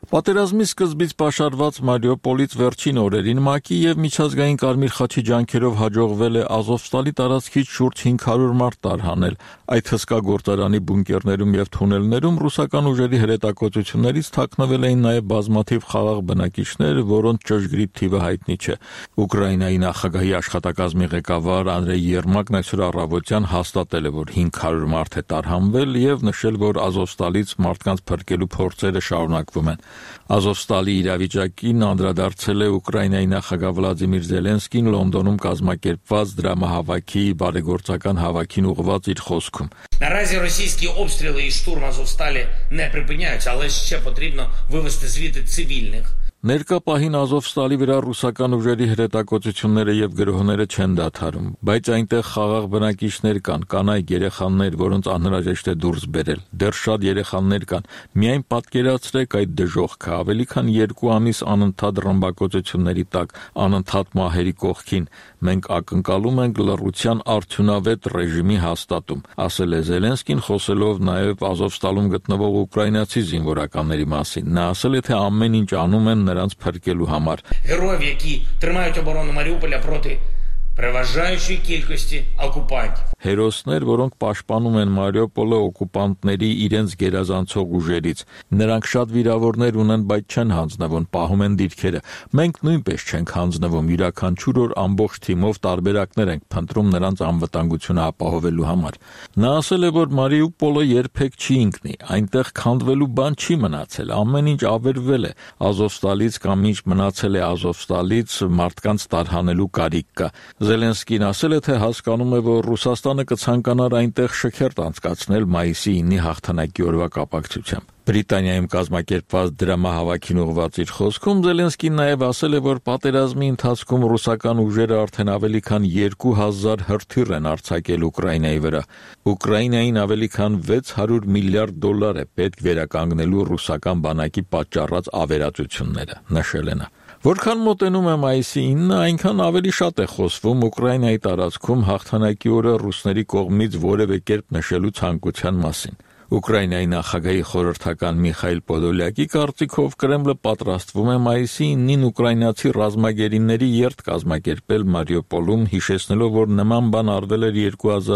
L: Պատերազմի սկզբից պաշարված Մարիուպոլից վերջին օրերին ՄԱԿ-ի եւ միջազգային Կարմիր խաչի ջանքերով հաջողվել է Ազովստալի տարածքից շուրջ 500 մարդ տարհանել։ Այդ հսկա գործարանի բունկերներում եւ թունելներում ռուսական ուժերի հրետակոծություններից թաքնվել էին նաեւ բազմաթիվ խաղաղ բնակիչներ, որոնց ճշգրիտ թիվը հայտնի չէ։ Ուկրաինայի նախագահի աշխատակազմի ղեկավար Անդրեյ Երմակն այսօր առավոտյան հաստատել է, որ 500 մարդ է տարհանվել եւ նշել, որ Ազովստալից մարդկանց փրկելու փորձերը շարունակվում են։ Ազովստալի իրավիճակին անդրադարձել է Ուկրաինայի նախագահ Վլադիմիր Զելենսկին Լոնդոնում կազմակերպված դրամահավաքի բարեգործական հավաքին ուղղված իր խոսքում։
U: Наразі російські обстріли і штурм Азовсталі не припиняються, але ще потрібно вивести звідти цивільних.
L: Ներկա պահին Ազովստալի վրա ռուսական ուժերի հրետակոծությունները եւ գրոհները չեն դադարում, բայց այնտեղ խաղաղ բնակիչներ կան, կանայք, երեխաներ, որոնց անհրաժեշտ է դուրս բերել։ Դեռ շատ երեխաներ կան։ Միայն պատկերացրեք այդ դժոխքը, ավելի քան 2 ամիս անընդհատ ռմբակոծությունների տակ, անընդհատ մահերի կողքին։ Մենք ակնկալում ենք լռության արդյունավետ ռեժիմի հաստատում, ասել է Զելենսկին, խոսելով նաեւ Ազովստալում գտնվող ուկրաինացի զինվորականների մասին։ Նա ասել է, թե ամեն ինչ անում են նրանց փրկելու համար։
U: Героїв, які тримають оборону Маріуполя проти переважаючої кількості окупантів.
L: Հերոսներ, որոնք պաշտպանում են Մարիուպոլը օկուպանտների իրենց գերազանցող ուժերից։ Նրանք շատ վիրավորներ ունեն, բայց չեն հանձնվում, պահում են դիրքերը։ Մենք նույնպես չենք հանձնվում, յուրաքանչյուր օր ամբողջ թիմով տարբերակներ ենք փնտրում նրանց անվտանգությունը ապահովելու համար։ Նա ասել է, որ Մարիուպոլը երբեք չի ընկնի, այնտեղ քանդվելու բան չի մնացել, ամեն ինչ ավերվել է։ Ազովստալից կամ ինչ մնացել է Ազովստալից մարդկանց տարհանելու կարիք կա։ Զելենսկին ասել է, թե հասկանում է, որ Ռուսաստանը կցանկանար այնտեղ շքերթ անցկացնել մայիսի 9-ի հաղթանակի օրվա կապակցությամբ։ Բրիտանիայում կազմակերպված դրամահավաքին ուղղված իր խոսքում Զելենսկին նաև ասել է, որ պատերազմի ընթացքում ռուսական ուժերը արդեն ավելի քան 2000 հրթիռ են արձակել Ուկրաինայի վրա։ Ուկրաինային ավելի քան $600 միլիարդ է պետք վերականգնելու ռուսական բանակի պատճառած ավերածությունները, նշել է նա։ Որքան մոտենում է մայիսի 9-ը, այնքան ավելի շատ է խոսվում Ուկրաինայի տարածքում հաղթանակի օրը ռուսների կողմից որևէ կերպ նշելու ցանկության մասին։ Ուկրաինայի նախագահի խորհրդական Միխայիլ Պոդոլյակի կարծիքով Կրեմլը պատրաստվում է մայիսի 9-ին ուկրաինացի ռազմագերիների երթ կազմակերպել Մարիուպոլում, հիշեցնելով, որ նման բան արվել էր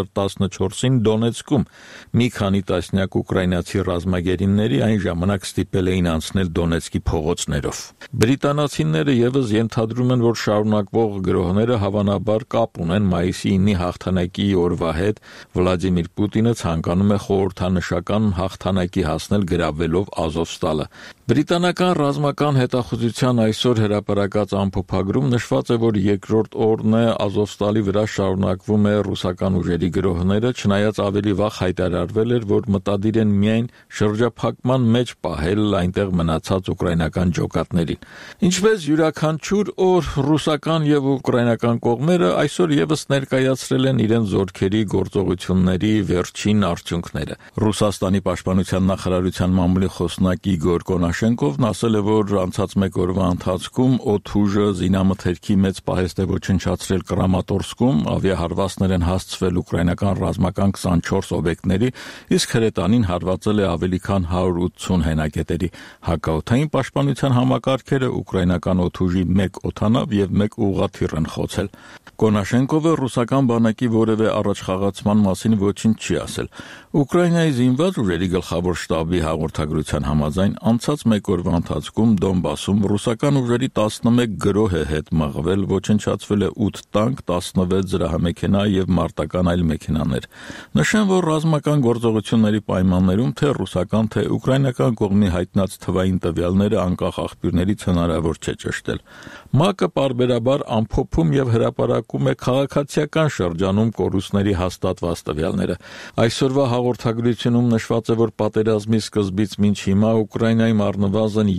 L: 2014-ին Դոնեցկում։ Մի քանի տասնյակ ուկրաինացի ռազմագերիների այն ժամանակ ստիպել էին անցնել Դոնեցկի փողոցներով։ Բրիտանացիները եւս ենթադրում են, որ շարունակվող գրոհները հավանաբար կապ ունեն մայիսի 9-ի հաղթանակի օրվա հետ։ Վլադիմիր Պուտինը ցանկանում է խորհրդանշական հաղթանակի հասնել գրավելով Ազովստալը։ Բրիտանական ռազմական հետախուզության այսօր հրապարակած ամփոփագրում նշված է, որ երկրորդ օրն է Ազովստալի վրա շարունակվում է ռուսական ուժերի գրոհները, չնայած ավելի վաղ հայտարարվել էր, որ մտադիր են միայն շրջափակման մեջ պահել այնտեղ մնացած ուկրաինական ջոկատներին։ Ինչպես յուրաքանչյուր օր ռուսական եւ ուկրաինական կողմերը այսօր եւս ներկայացրել են իրենց զորքերի գործողությունների վերջին արդյունքները։ Ռուսաստանի պաշտպանության նախարարության մամուլի խոսնակ Իգոր Կոնաշենկովն ասել է, որ անցած մեկ օրվա ընթացքում օդուժը զինամթերքի մեծ պահեստ է ոչնչացրել Կրամատորսկում, ավիահարվածներ են հասցվել ուկրաինական ռազմական 24 օբյեկտների, իսկ հրետանին հարվածել է ավելի քան 180 հենակետերի։ Հակաօդային պաշտպանության համակարգերը ուկրաինական օդուժի 1 օդանավ եւ 1 ուղղաթիռ են խոցել։ Կոնաշենկովը ռուսական բանակի որևէ առաջխաղացման մասին ոչինչ չի ասել։ Ուկրաինայի զինված ուժերի գլխավոր շտաբի հաղորդագրության համաձայն անցած մեկ օրվա ընթացքում Դոնբասում ռուսական ուժերի 11 գրոհ է հետ մղվել, ոչնչացվել է 8 տանկ, 16 զրահամեքենա եւ մարտական այլ մեքենաներ։ Նշեմ, որ ռազմական գործողությունների պայմաններում թե ռուսական, թե ուկրաինական կողմի հայտնած թվային տվյալները անկախ աղբյուրներից հնարավոր չէ ճշտել։ ՄԱԿ-ը պարբերաբար ամփոփում եւ հրապարակում է քաղաքացիական շրջանում կորուստների հաստատված տվյալները։ Այսօրվա հաղորդագրությունում նշված է, որ պատերազմի սկզբից մինչ հիմա Ուկրաինայում առնվազն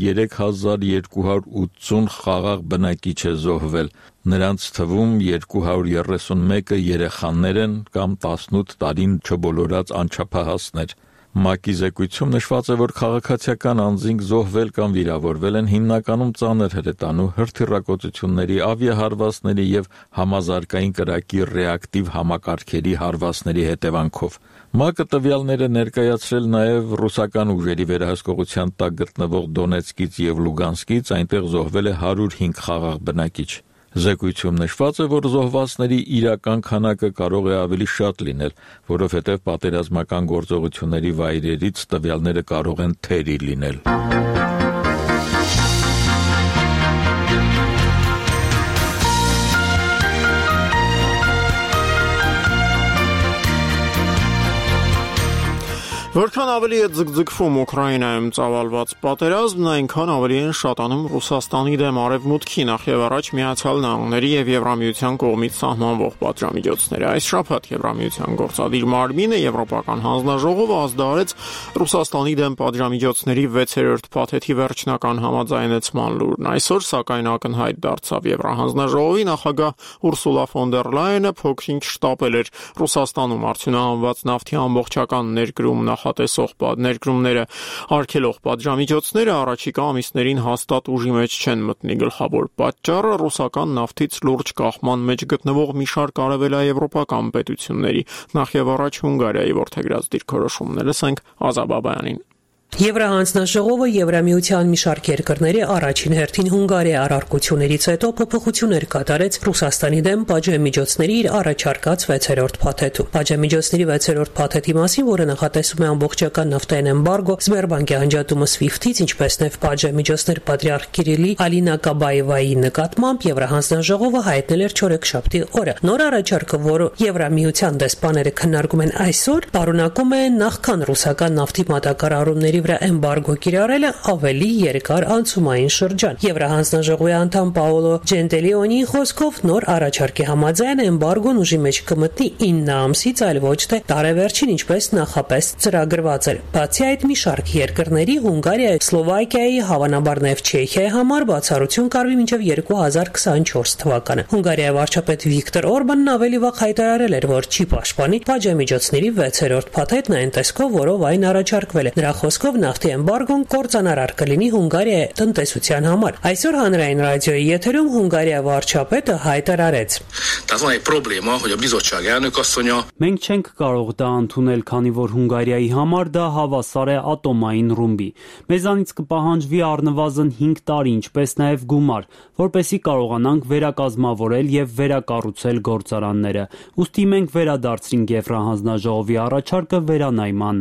L: 3280 խաղաղ բնակիչ է զոհվել։ Նրանց թվում 231-ը երեխաներ են կամ 18 տարին չբոլորած անչափահասներ։ ՄԱԿ-ի զեկույցում նշված է, որ քաղաքացիական անձինք զոհվել կամ վիրավորվել են հիմնականում ծանր հրետանու, հրթիռակոծությունների, ավիահարվածների եւ համազարգային կրակի ռեակտիվ համակարգերի հարվածների հետևանքով։ ՄԱԿ-ը տվյալները ներկայացրել նաեւ ռուսական ուժերի վերահսկողության տակ գտնվող Դոնեցկից եւ Լուգանսկից, այնտեղ զոհվել է 105 խաղաղ բնակիչ։ Զեկույցում նշված է, որ զոհվածների իրական քանակը կարող է ավելի շատ լինել, որովհետև պատերազմական գործողությունների վայրերից տվյալները կարող են թերի լինել։
A: Որքան ավելի է ձգձգվում Ուկրաինայում ծավալված պատերազմն, այնքան ավելի են շատանում Ռուսաստանի դեմ արևմուտքի, նախ եւ առաջ Միացյալ Նահանգների եւ Եվրամիության կողմից սահմանվող պատժամիջոցները։ Այս շաբաթ Եվրամիության գործադիր մարմինը Եվրոպական հանձնաժողովը ազդարարեց Ռուսաստանի դեմ պատժամիջոցների 6-րդ փաթեթի վերջնական համաձայնեցման լուրն։ Այսօր, սակայն, ակնհայտ դարձավ Եվրահանձնաժողովի նախագահ Ուրսուլա ֆոն դեր Լայենը փոքրինչ շտապել էր Ռուսաստանում արդյունահանված նավթի ամբողջական ներկրում նախատեսող ներկրումները արգելող պատժամիջոցները առաջիկա ամիսներին հաստատ ուժի մեջ չեն մտնի։ Գլխավոր պատճառը ռուսական նավթից լուրջ կախման մեջ գտնվող մի շարք արևելաեվրոպական պետությունների, նախ եւ առաջ Հունգարիայի որդեգրած դիրքորոշումն է։ Լսենք Ազա Բաբայանին։
B: Եվրահանձնաժողովը Եվրամիության մի շարք երկրների առաջին հերթին Հունգարիայի առարկություններից հետո փոփոխություններ կատարեց Ռուսաստանի դեմ պատժամիջոցների իր առաջարկած 6-րդ փաթեթում։ Պատժամիջոցների 6-րդ փաթեթի մասին, որը նախատեսում է ամբողջական նավթային էմբարգո, Սբերբանկի անջատումը SWIFT-ից, ինչպես նաև պատժամիջոցներ պատրիարխ Կիրիլի Ալինա Կաբաևայի նկատմամբ, Եվրահանձնաժողովը հայտնել էր չորեքշաբթի օրը։ Նոր առաջարկը, որը Եվրամիության դեսպաները քննարկում են այսօր, պարունակում է նախքան ռուսական նավթի մատակարարումների վրա էմբարգո կիրառելը ավելի երկար անցումային շրջան։ Եվրահանձնաժողովի անդամ Պաոլո Ջենտելիոնի խոսքով նոր առաջարկի համաձայն էմբարգոն ուժի մեջ կմտնի 9 ամսից, այլ ոչ թե տարեվերջին, ինչպես նախապես ծրագրված էր։ Բացի այդ, մի շարք երկրների Հունգարիայի, Սլովակիայի, հավանաբար նաև Չեխիայի համար բացառություն կարվի մինչև 2024 թվականը։ Հունգարիայի վարչապետ Վիկտոր Օրբանն ավելի վաղ հայտարարել էր, որ չի պաշտպանի պատժամիջոցների 6-րդ փաթեթն այն տեսքով, որով այն առաջարկվել է։ Նրա խոսքով նավթի էմբարգոն կործանարար կլինի Հունգարիայի տնտեսության համար։ Այսօր հանրային ռադիոյի եթերում Հունգարիայի վարչապետը հայտարարեց.
C: Մենք չենք կարող դա ընդունել, քանի որ Հունգարիայի համար դա հավասար է ատոմային ռումբի։ Մեզանից կպահանջվի առնվազն 5 տարի, ինչպես նաև գումար, որպեսզի կարողանանք վերակազմավորել եւ վերակառուցել գործարանները։ Ուստի մենք վերադարձրինք Եվրահանձնաժողովի առաջարկը վերանայման։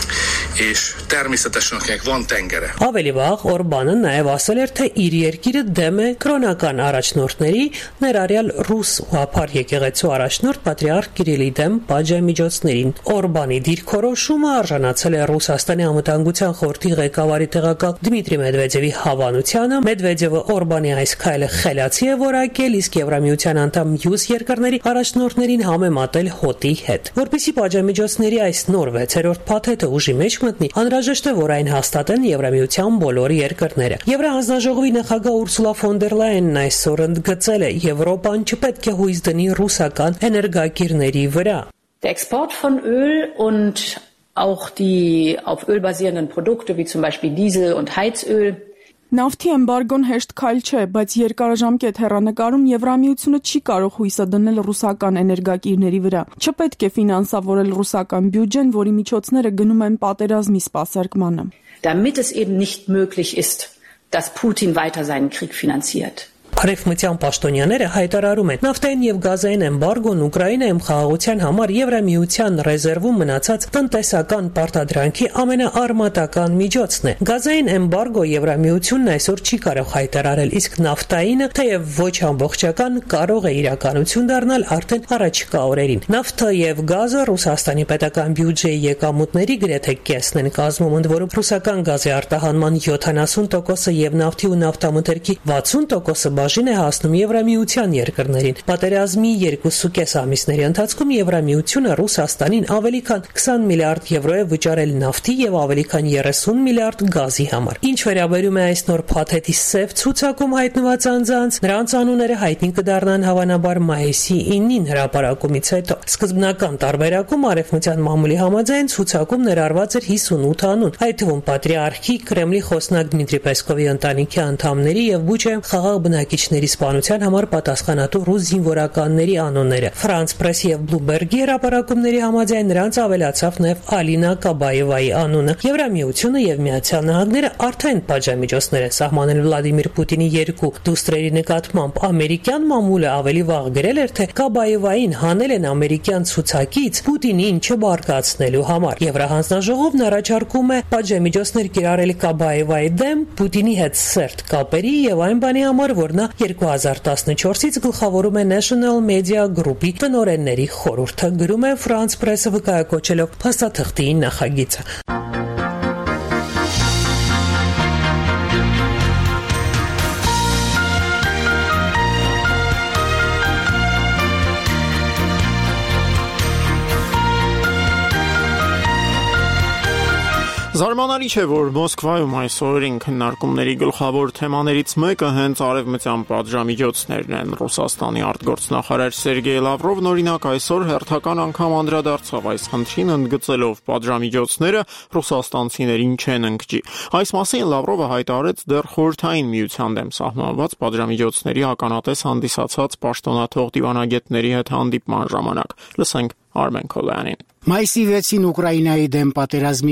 B: Ավելի վաղ Օրբանը նաև ասել էր, թե իր երկիրը դեմ է կրոնական առաջնորդների, ներառյալ ռուս ուղղափառ եկեղեցու առաջնորդ պատրիարխ Կիրիլի դեմ պատժամիջոցներին։ Օրբանի դիրքորոշումը արժանացել է Ռուսաստանի անվտանգության խորհրդի ղեկավարի տեղակալ Դմիտրի Մեդվեդևի հավանությանը։ Մեդվեդևը Օրբանի այս քայլը խելացի է որակել, իսկ Եվրամիության անդամ մյուս երկրների առաջնորդներին համեմատել հոտի հետ։ Որպեսզի պատժամիջոցների այս նոր 6-րդ փաթեթը ուժի մեջ մտնի, անհրաժեշտ է, որ այն հաստատեն Եվրամիության բոլոր երկրները։ Եվրահանձնաժողովի նախագահ Ուրսուլա ֆոն դեր Լայենն այսօր ընդգծել է, Եվրոպան չպետք է հույս դնի ռուսական էներգակիրների վրա։
V: Der Export von Öl und auch die auf Öl basierenden Produkte wie zum Beispiel Diesel und Heizöl
W: Նավթի էմբարգոն հեշտ քայլ չէ, բայց երկարաժամկետ հեռանկարում Եվրամիությունը չի կարող հույսը դնել ռուսական էներգակիրների վրա։ Չպետք է ֆինանսավորել ռուսական բյուջեն, որի միջոցները գնում են պատերազմի սպասարկմանը։
V: Damit es eben nicht möglich ist, dass Putin weiter seinen Krieg finanziert.
B: Արևմտյան պաշտոնյաները հայտարարում են, նավթային եւ գազային էմբարգոն Ուկրաինայում խաղաղության համար Եվրամիության ռեզերվում մնացած տնտեսական պարտադրանքի ամենաարմատական միջոցն է։ Գազային էմբարգո Եվրամիությունն այսօր չի կարող հայտարարել, իսկ նավթայինը, թեև ոչ ամբողջական, կարող է իրականություն դառնալ արդեն առաջիկա օրերին։ Նավթը եւ գազը Ռուսաստանի պետական բյուջեի եկամուտների գրեթե կեսն են կազմում, ընդ որում ռուսական գազի արտահանման 70%-ը եւ նավթի ու նավթամթերքի 60%-ը բաժին է հասնում Եվրամիության երկրներին։ Պատերազմի 2.5 ամիսների ընթացքում Եվրամիությունը Ռուսաստանին ավելի քան 20 միլիարդ եվրո է վճարել նավթի եւ ավելի քան 30 միլիարդ գազի համար։ Ինչ վերաբերում է այս նոր փաթեթի սև ցուցակում հայտնված անձանց, նրանց անունները հայտնի կդառնան հավանաբար մայիսի 9-ին հրապարակումից հետո։ Սկզբնական տարբերակում արևմտյան մամուլի համաձայն ցուցակում ներառված էր 58 անուն, այդ թվում պատրիարխի, Կրեմլի խոսնակ Դմիտրի Պեսկովի ընտանիքի անդամների եւ Բուչայում խաղաղ բնակիչների սպանության համար պատասխանատու ռուս զինվորականների անունները։ Ֆրանս Պրես եւ Բլումբերգի հրապարակումների համաձայն նրանց ավելացավ նաեւ Ալինա Կաբաևայի անունը։ Եվրամիությունը եւ Միացյալ Նահանգները արդեն պատժամիջոցներ են սահմանել Վլադիմիր Պուտինի երկու դուստրերի նկատմամբ։ Ամերիկյան մամուլը ավելի վաղ գրել էր, թե Կաբաևային հանել են ամերիկյան ցուցակից Պուտինին չբարկացնելու համար։ Եվրահանձնաժողովն առաջարկում է պատժամիջոցներ կիրառել Կաբաևայի դեմ Պուտինի հետ սերտ կապերի եւ այն բանի համար, որ նա 2014-ից գլխավորում է National Media Group-ի տնօրենների խորհուրդը, գրում է France Press-ը վկայակոչելով փաստաթղթի նախագիծը։
A: Զարմանալի չէ, որ Մոսկվայում այս օրերին քննարկումների գլխավոր թեմաներից մեկը հենց արևմտյան պատժամիջոցներն են։ Ռուսաստանի արտգործնախարար Սերգեյ Լավրովն օրինակ այսօր հերթական անգամ անդրադարձավ այս խնդրին, ընդգծելով պատժամիջոցները ռուսաստանցիներին չեն ընկճի։ Այս մասին Լավրովը հայտարարեց դեռ Խորհրդային Միության դեմ սահմանված պատժամիջոցների ականատես հանդիսացած պաշտոնաթող դիվանագետների հետ հանդիպման ժամանակ։ Լսենք Արմեն Քոլյանին։
D: Մայիսի 6-ին Ուկրաինայի դեմ պատերազմի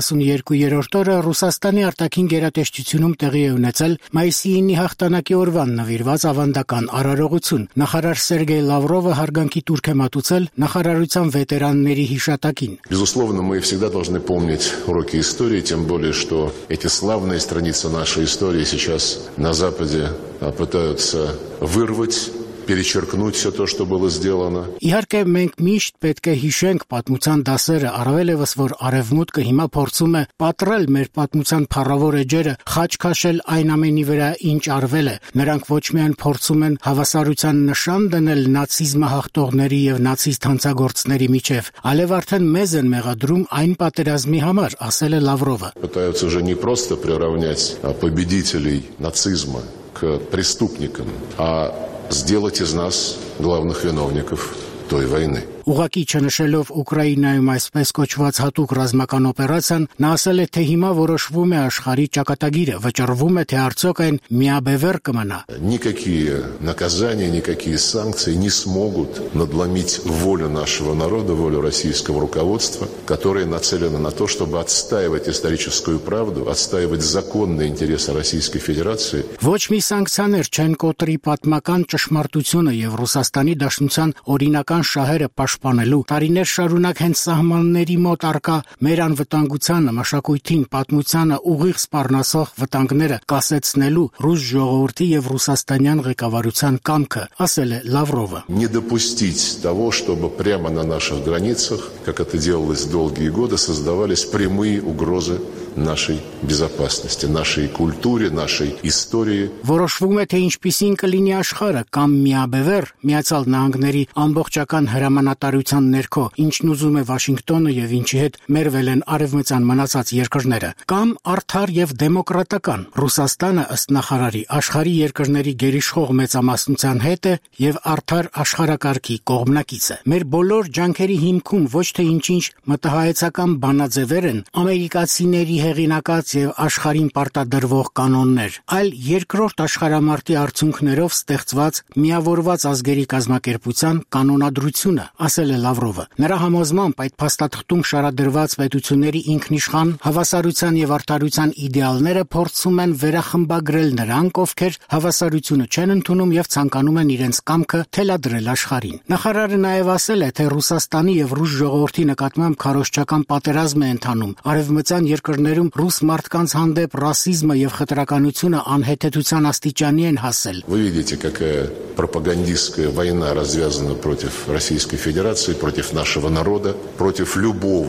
D: 72-րդ օրը Ռուսաստանի արտաքին գերատեսչությունում տեղի է ունեցել մայիսի 9-ի հաղթանակի օրվան նվիրված ավանդական արարողություն։ Նախարար Սերգեյ Լավրովը հարգանքի տուրք է մատուցել նախարարության վետերանների հիշատակին։
E: Безусловно, мы всегда должны помнить уроки истории, тем более, что эти славные страницы нашей истории сейчас на Западе пытаются вырвать, перечеркнуть все то, что было сделано.
D: Իհարկե մենք միշտ պետք է հիշենք պատմության դասերը, առավել եւս որ արևմուտքը հիմա փորձում է պատռել մեր պատմության փառավոր էջերը, խաչ քաշել այն ամենի վրա, ինչ արվել է։ Նրանք ոչ միայն փորձում են հավասարության նշան դնել նացիզմը հաղթողների եւ նացիստ հանցագործների միջև, այլև արդեն մեզ են մեղադրում այն պատերազմի համար, ասել է Լավրովը։
E: Пытаются уже не просто приравнять победителей нацизма к преступникам, а сделать из нас главных виновников той войны.
D: Ուղղակի չնշելով Ուկրաինայում այսպես կոչված հատուկ ռազմական օպերացիան, նա ասել է, թե հիմա որոշվում է աշխարհի ճակատագիրը, վճռվում է, թե արդյոք այն միաբևեռ կմնա։
E: Никакие наказания, никакие санкции не смогут надломить волю нашего народа, волю российского руководства, которое нацелено на то, чтобы отстаивать историческую правду, отстаивать законные интересы Российской Федерации.
D: Ոչ մի սանկցիաներ չեն կոտրի պատմական ճշմարտությունը եւ Ռուսաստանի Դաշնության օրինական շահերը պաշտպանելու։ Տարիներ շարունակ հենց սահմանների մոտ արկա մեր անվտանգությանը, մշակույթին, պատմությանը ուղիղ սպառնասող վտանգները կասեցնելու ռուս ժողովրդի եւ ռուսաստանյան ղեկավարության կամքը, ասել է Լավրովը։
E: Не допустить того, чтобы прямо на наших границах, как это делалось долгие годы, создавались прямые угрозы нашей безопасности, нашей культуре, нашей истории.
D: Որոշվում է, թե ինչպիսին կլինի աշխարհը կամ միաբևեռ Միացյալ Նահանգների ամբողջական հրամանատարության ներքո, ինչն ուզում է Վաշինգտոնը եւ ինչի հետ մերվել են արևմտյան մնացած երկրները, կամ արդար եւ դեմոկրատական։ Ռուսաստանը ըստ նախարարի աշխարհի երկրների գերիշխող մեծամասնության հետ է եւ արդար աշխարհակարգի կողմնակից է։ Մեր բոլոր ջանքերի հիմքում ոչ թե ինչ-ինչ մտահայեցական բանաձևեր են, ամերիկացիների հեղինակած եւ աշխարհին պարտադրվող կանոններ, այլ երկրորդ աշխարհամարտի արդյունքներով ստեղծված միավորված ազգերի կազմակերպության կանոնադրությունը, ասել է Լավրովը։ Նրա համոզմամբ այդ փաստաթղթում շարադրված պետությունների ինքնիշխան հավասարության եւ արդարության իդեալները փորձում են վերախմբագրել նրանք, ովքեր հավասարությունը չեն ընդունում եւ ցանկանում են իրենց կամքը թելադրել աշխարհին։ Նախարարը նաեւ ասել է, թե Ռուսաստանի եւ ռուս ժողովրդի նկատմամբ քարոզչական պատերազմ է ընթանում։ Արևմտյան երկրներում ռուս մարդկանց հանդեպ ռասիզմը եւ խտրականությունը անհեթեթության աստիճանի են հասել։
E: Вы видите, какая пропагандистская война развязана против Российской Федерации, против нашего народа, против любого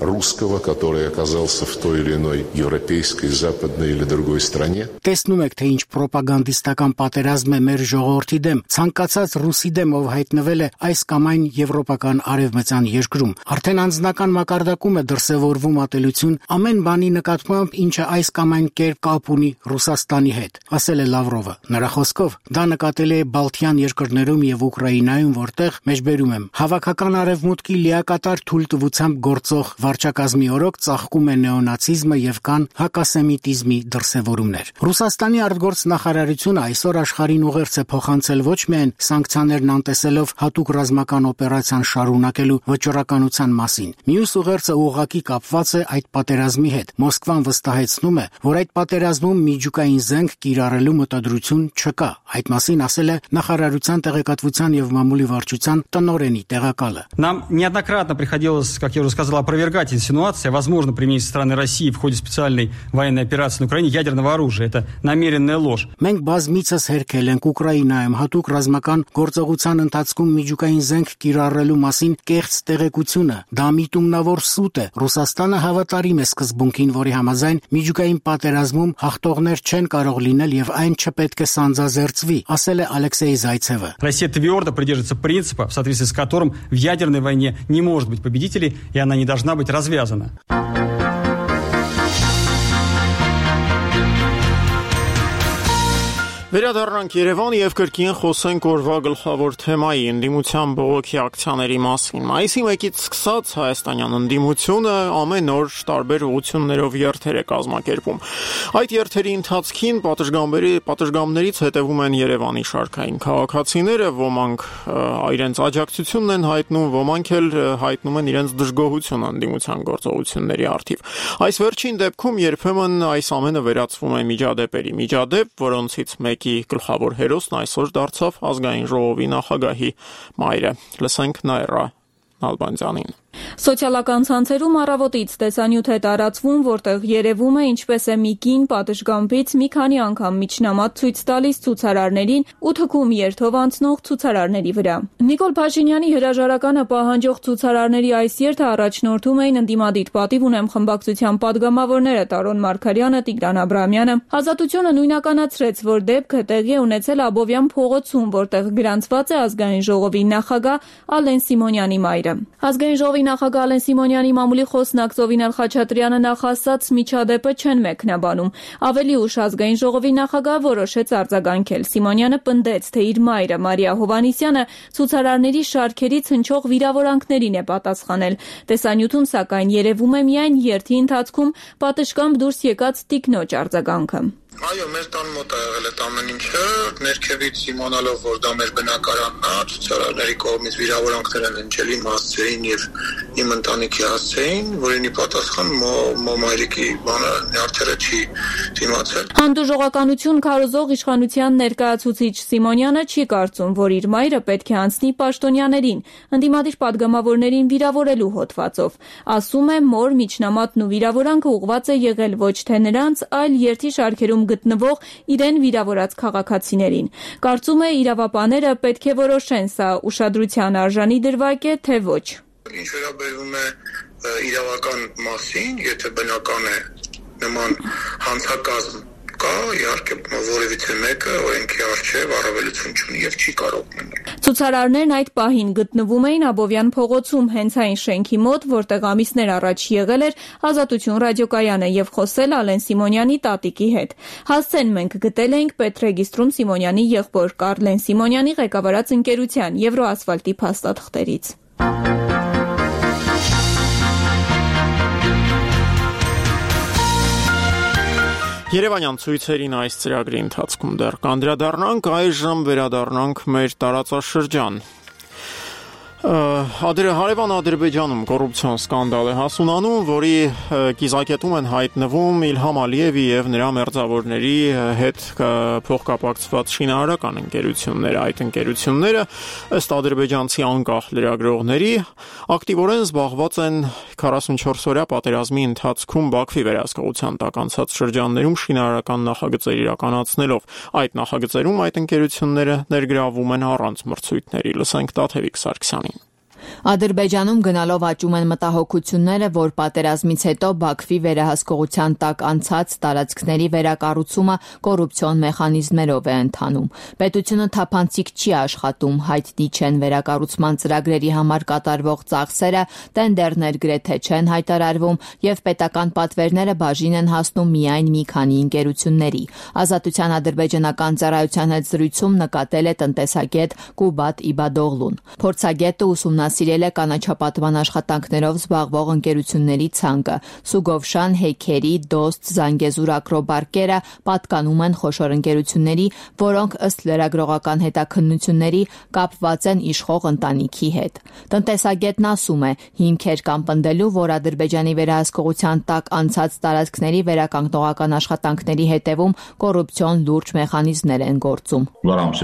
E: русского, который оказался в той или иной европейской, западной или другой стране.
D: Տեսնում եք, թե ինչ պրոպագանդիստական պատերազմ է մեր ժողովրդի դեմ, ցանկացած ռուսի դեմ, ով հայտնվել է այս կամ այն եվրոպական արևմտյան երկրում։ Արդեն անձնական մակարդակում է դրսևորվում ատելություն ամեն բանի նկատմամբ, ինչը այս կամ այն կերպ կապ ունի Ռուսաստանի հետ, ասել է Լավրովը։ Նրա խոսքով դա նկատելի է Բալթյան երկրներում եւ Ուկրաինայում, որտեղ մեջբերում եմ հավաքական արևմուտքի լիակատար թույլտվությամբ գործող վարչակազմի օրոք ծաղկում է նեոնացիզմը եւ կան հակասեմիտիզմի դրսևորումներ։ Ռուսաստանի արտգործ նախարարությունը այսօր աշխարհին ուղերձ է փոխանցել ոչ միայն սանկցիաներն անտեսելով հատուկ ռազմական օպերացիան շարունակելու վճռականության մասին։ Մյուս ուղերձը ուղղակի կապված է այդ պատերազմի հետ։ Մոսկվան վստահեցնում է, որ այդ պատերազմում միջուկային զենք կիրառելու մտադրություն չկա։ Այդ մասին ասել է նախարարության տեղեկատվության եւ մամուլի վարչության տնօրենի տեղակալը։
F: Нам неоднократно приходилось, как я уже сказал, опровергать инсинуации о возможном применении со стороны России в ходе специальной военной операции на Украине ядерного оружия. Это намеренная ложь.
D: Մենք բազմիցս հերքել ենք Ուկրաինայում հատուկ ռազմական գործողության ընթացքում միջուկային զենք կիրառելու մասին կեղծ տեղեկությունը։ Դա միտումնավոր սուտ է։ Ռուսաստանը հավատարիմ է սկզբունքին, որի համաձայն միջուկային պատերազմում հաղթողներ չեն կարող լինել եւ այն չպետք է սանձազերծվի, ասել է Ալեքսեյ Զայցևը։
F: Россия твердо придерживается принципа, в соответствии с которым в ядерной войне не может быть победителей, и она не должна быть развязана.
A: Վերադառնանք Երևան եւ կրկին խոսենք օրվա գլխավոր թեմայի ընդդիմության բողոքի ակցիաների մասին։ Մայիսի 1-ից սկսած հայաստանյան ընդդիմությունը ամեն օր տարբեր ուղղություններով երթեր է կազմակերպում։ Այդ երթերի ընթացքին պատշգամբներից հետևում են Երևանի շարքային քաղաքացիները, ոմանք իրենց աջակցությունն են հայտնում, ոմանք էլ հայտնում են իրենց դժգոհությունը ընդդիմության գործողությունների առթիվ։ Այս վերջին դեպքում երբեմն այս ամենը վերածվում է միջադեպ, որոնցից գլխավոր հերոսն այսօր դարձավ ազգային ժողովի նախագահի մայրը։ Լսենք Նաիրա Նալբանդյանին։
G: Սոցիալական ցանցերում առավոտից տեսանյութ է տարածվում, որտեղ երևում է ինչպես է մի կին պատշգամբից մի քանի անգամ միջնամատ ցույց տալիս ցուցարարներին ու թքում երթով անցնող ցուցարարների վրա։ Նիկոլ Փաշինյանի հրաժարականը պահանջող ցուցարարների այս երթը առաջնորդում էին ընդդիմադիր պատիվ ունեմ խմբակցության падգամավորները Տարոն Մարգարյանը, Տիգրան Աբրահամյանը։ Ազատությունը նույնականացրեց, որ դեպքը տեղի է ունեցել Աբովյան փողոցում, որտեղ գրանցված է ազգային ժողովի նախագահ Ալեն Սիմոնյանի մայրը։ Ազգային ժողովի նախագահ Ալեն Սիմոնյանի մամուլի խոսնակ Զովինար Խաչատրյանը նախ ասաց միջադեպը չեն մեկնաբանում։ Ավելի ուշ ազգային ժողովի նախագահ որոշեց արձագանքել։ Սիմոնյանը պնդեց, թե իր մայրը Մարիա Հովհաննիսյանը ցուցարարների շարքերից հնչող վիրավորանքներին է պատասխանել։ Տեսանյութում սակայն երևում է միայն երթի ընթացքում պատշգամբ դուրս եկած տիկնոջ արձագանքը։
H: Այո, մեր տան մոտ ա եղել այդ ամեն ինչը, ներքևից իմանալով, որ դա մեր բնակարանն է, ցուցարարների կողմից վիրավորանքներ են հնչել իմ հասցեին եւ իմ ընտանիքի հասցեին, որին ի պատասխան մայրիկի բանը նյարդերը չի դիմացել։
G: Հանդուրժողականություն քարոզող իշխանության ներկայացուցիչ Սիմոնյանը չի կարծում, որ իր մայրը պետք է անցնի պաշտոնյաներին, ընդդիմադիր падգամավորներին վիրավորելու հոդվածով։ Ասում է, մոր միջնամատն ու վիրավորանքը ուղղված է եղել ոչ թե նրանց, այլ երթի շարքերում գտնվող իրեն վիրավորած քաղաքացիներին։ Կարծում է իրավապանները պետք է որոշեն, սա ուշադրության արժանի դրվագ է, թե ոչ։
H: Ինչ վերաբերում է իրավական մասին, եթե բնական է նման հանցակազմ կա, իհարկե որևիցե մեկը օրենքի առջև առավելություն չունի եւ չի կարող մնալ։
G: Ցուցարարներն այդ պահին գտնվում էին Աբովյան փողոցում, հենց այն շենքի մոտ, որտեղ ամիսներ առաջ եղել էր Ազատություն ռադիոկայանը եւ խոսել Ալեն Սիմոնյանի տատիկի հետ։ Հասցեն մենք գտել էինք պետրեգիստրում Սիմոնյանի եղբոր Կարլեն Սիմոնյանի ղեկավարած ընկերության Եվրոասֆալտի փաստաթղթերից։
A: Երևանյան ցույցերին այս ծրագրի ընթացքում դեռ կանդրադառնանք, այժմ վերադառնանք մեր տարածաշրջան։ Հարևան Ադրբեջանում կոռուպցիոն սկանդալ է հասունանում, որի կիզակետում են հայտնվում Իլհամ Ալիևի եւ նրա մերձավորների հետ փոխկապակցված շինարարական ընկերություններ։ Այդ ընկերությունները ըստ ադրբեջանցի անկախ լրագրողների ակտիվորեն զբաղված են 44-օրյա պատերազմի ընթացքում Բաքվի վերահսկողության տակ անցած շրջաններում շինարարական նախագծեր իրականացնելով։ Այդ նախագծերում այդ ընկերությունները ներգրավում են առանց մրցույթների։ Լսենք Տաթևիկ Սարգսյանին։
I: Ադրբեջանում գնալով աճում են մտահոգությունները, որ պատերազմից հետո Բաքվի վերահսկողության տակ անցած տարածքների վերակառուցումը կոռուպցիոն մեխանիզմներով է ընթանում։ Պետությունը թափանցիկ չի աշխատում, հայտնի չեն վերակառուցման ծրագրերի համար կատարվող ծախսերը, տենդերներ գրեթե չեն հայտարարվում եւ պետական պատվերները բաժին են հասնում միայն մի քանի ընկերությունների։ Ազատության ադրբեջանական ծառայության հետ զրույցում նկատել է տնտեսագետ Կուբատ Իբադօղլուն։ Փորձագետը ուսումնասիրել է կանաչապատման աշխատանքներով զբաղվող ընկերությունների ցանկը։ Սուգովշան, Հեքերի, Դոստ, Զանգեզուր ակրոբարկերը պատկանում են խոշոր ընկերությունների, որոնք ըստ լրագրողական հետաքննությունների կապված են իշխող ընտանիքի հետ։ Տնտեսագետն ասում է, հիմքեր կան պնդելու, որ Ադրբեջանի վերահսկողության տակ անցած տարածքների վերականգնողական աշխատանքների հետևում կոռուպցիոն լուրջ մեխանիզմներ են գործում։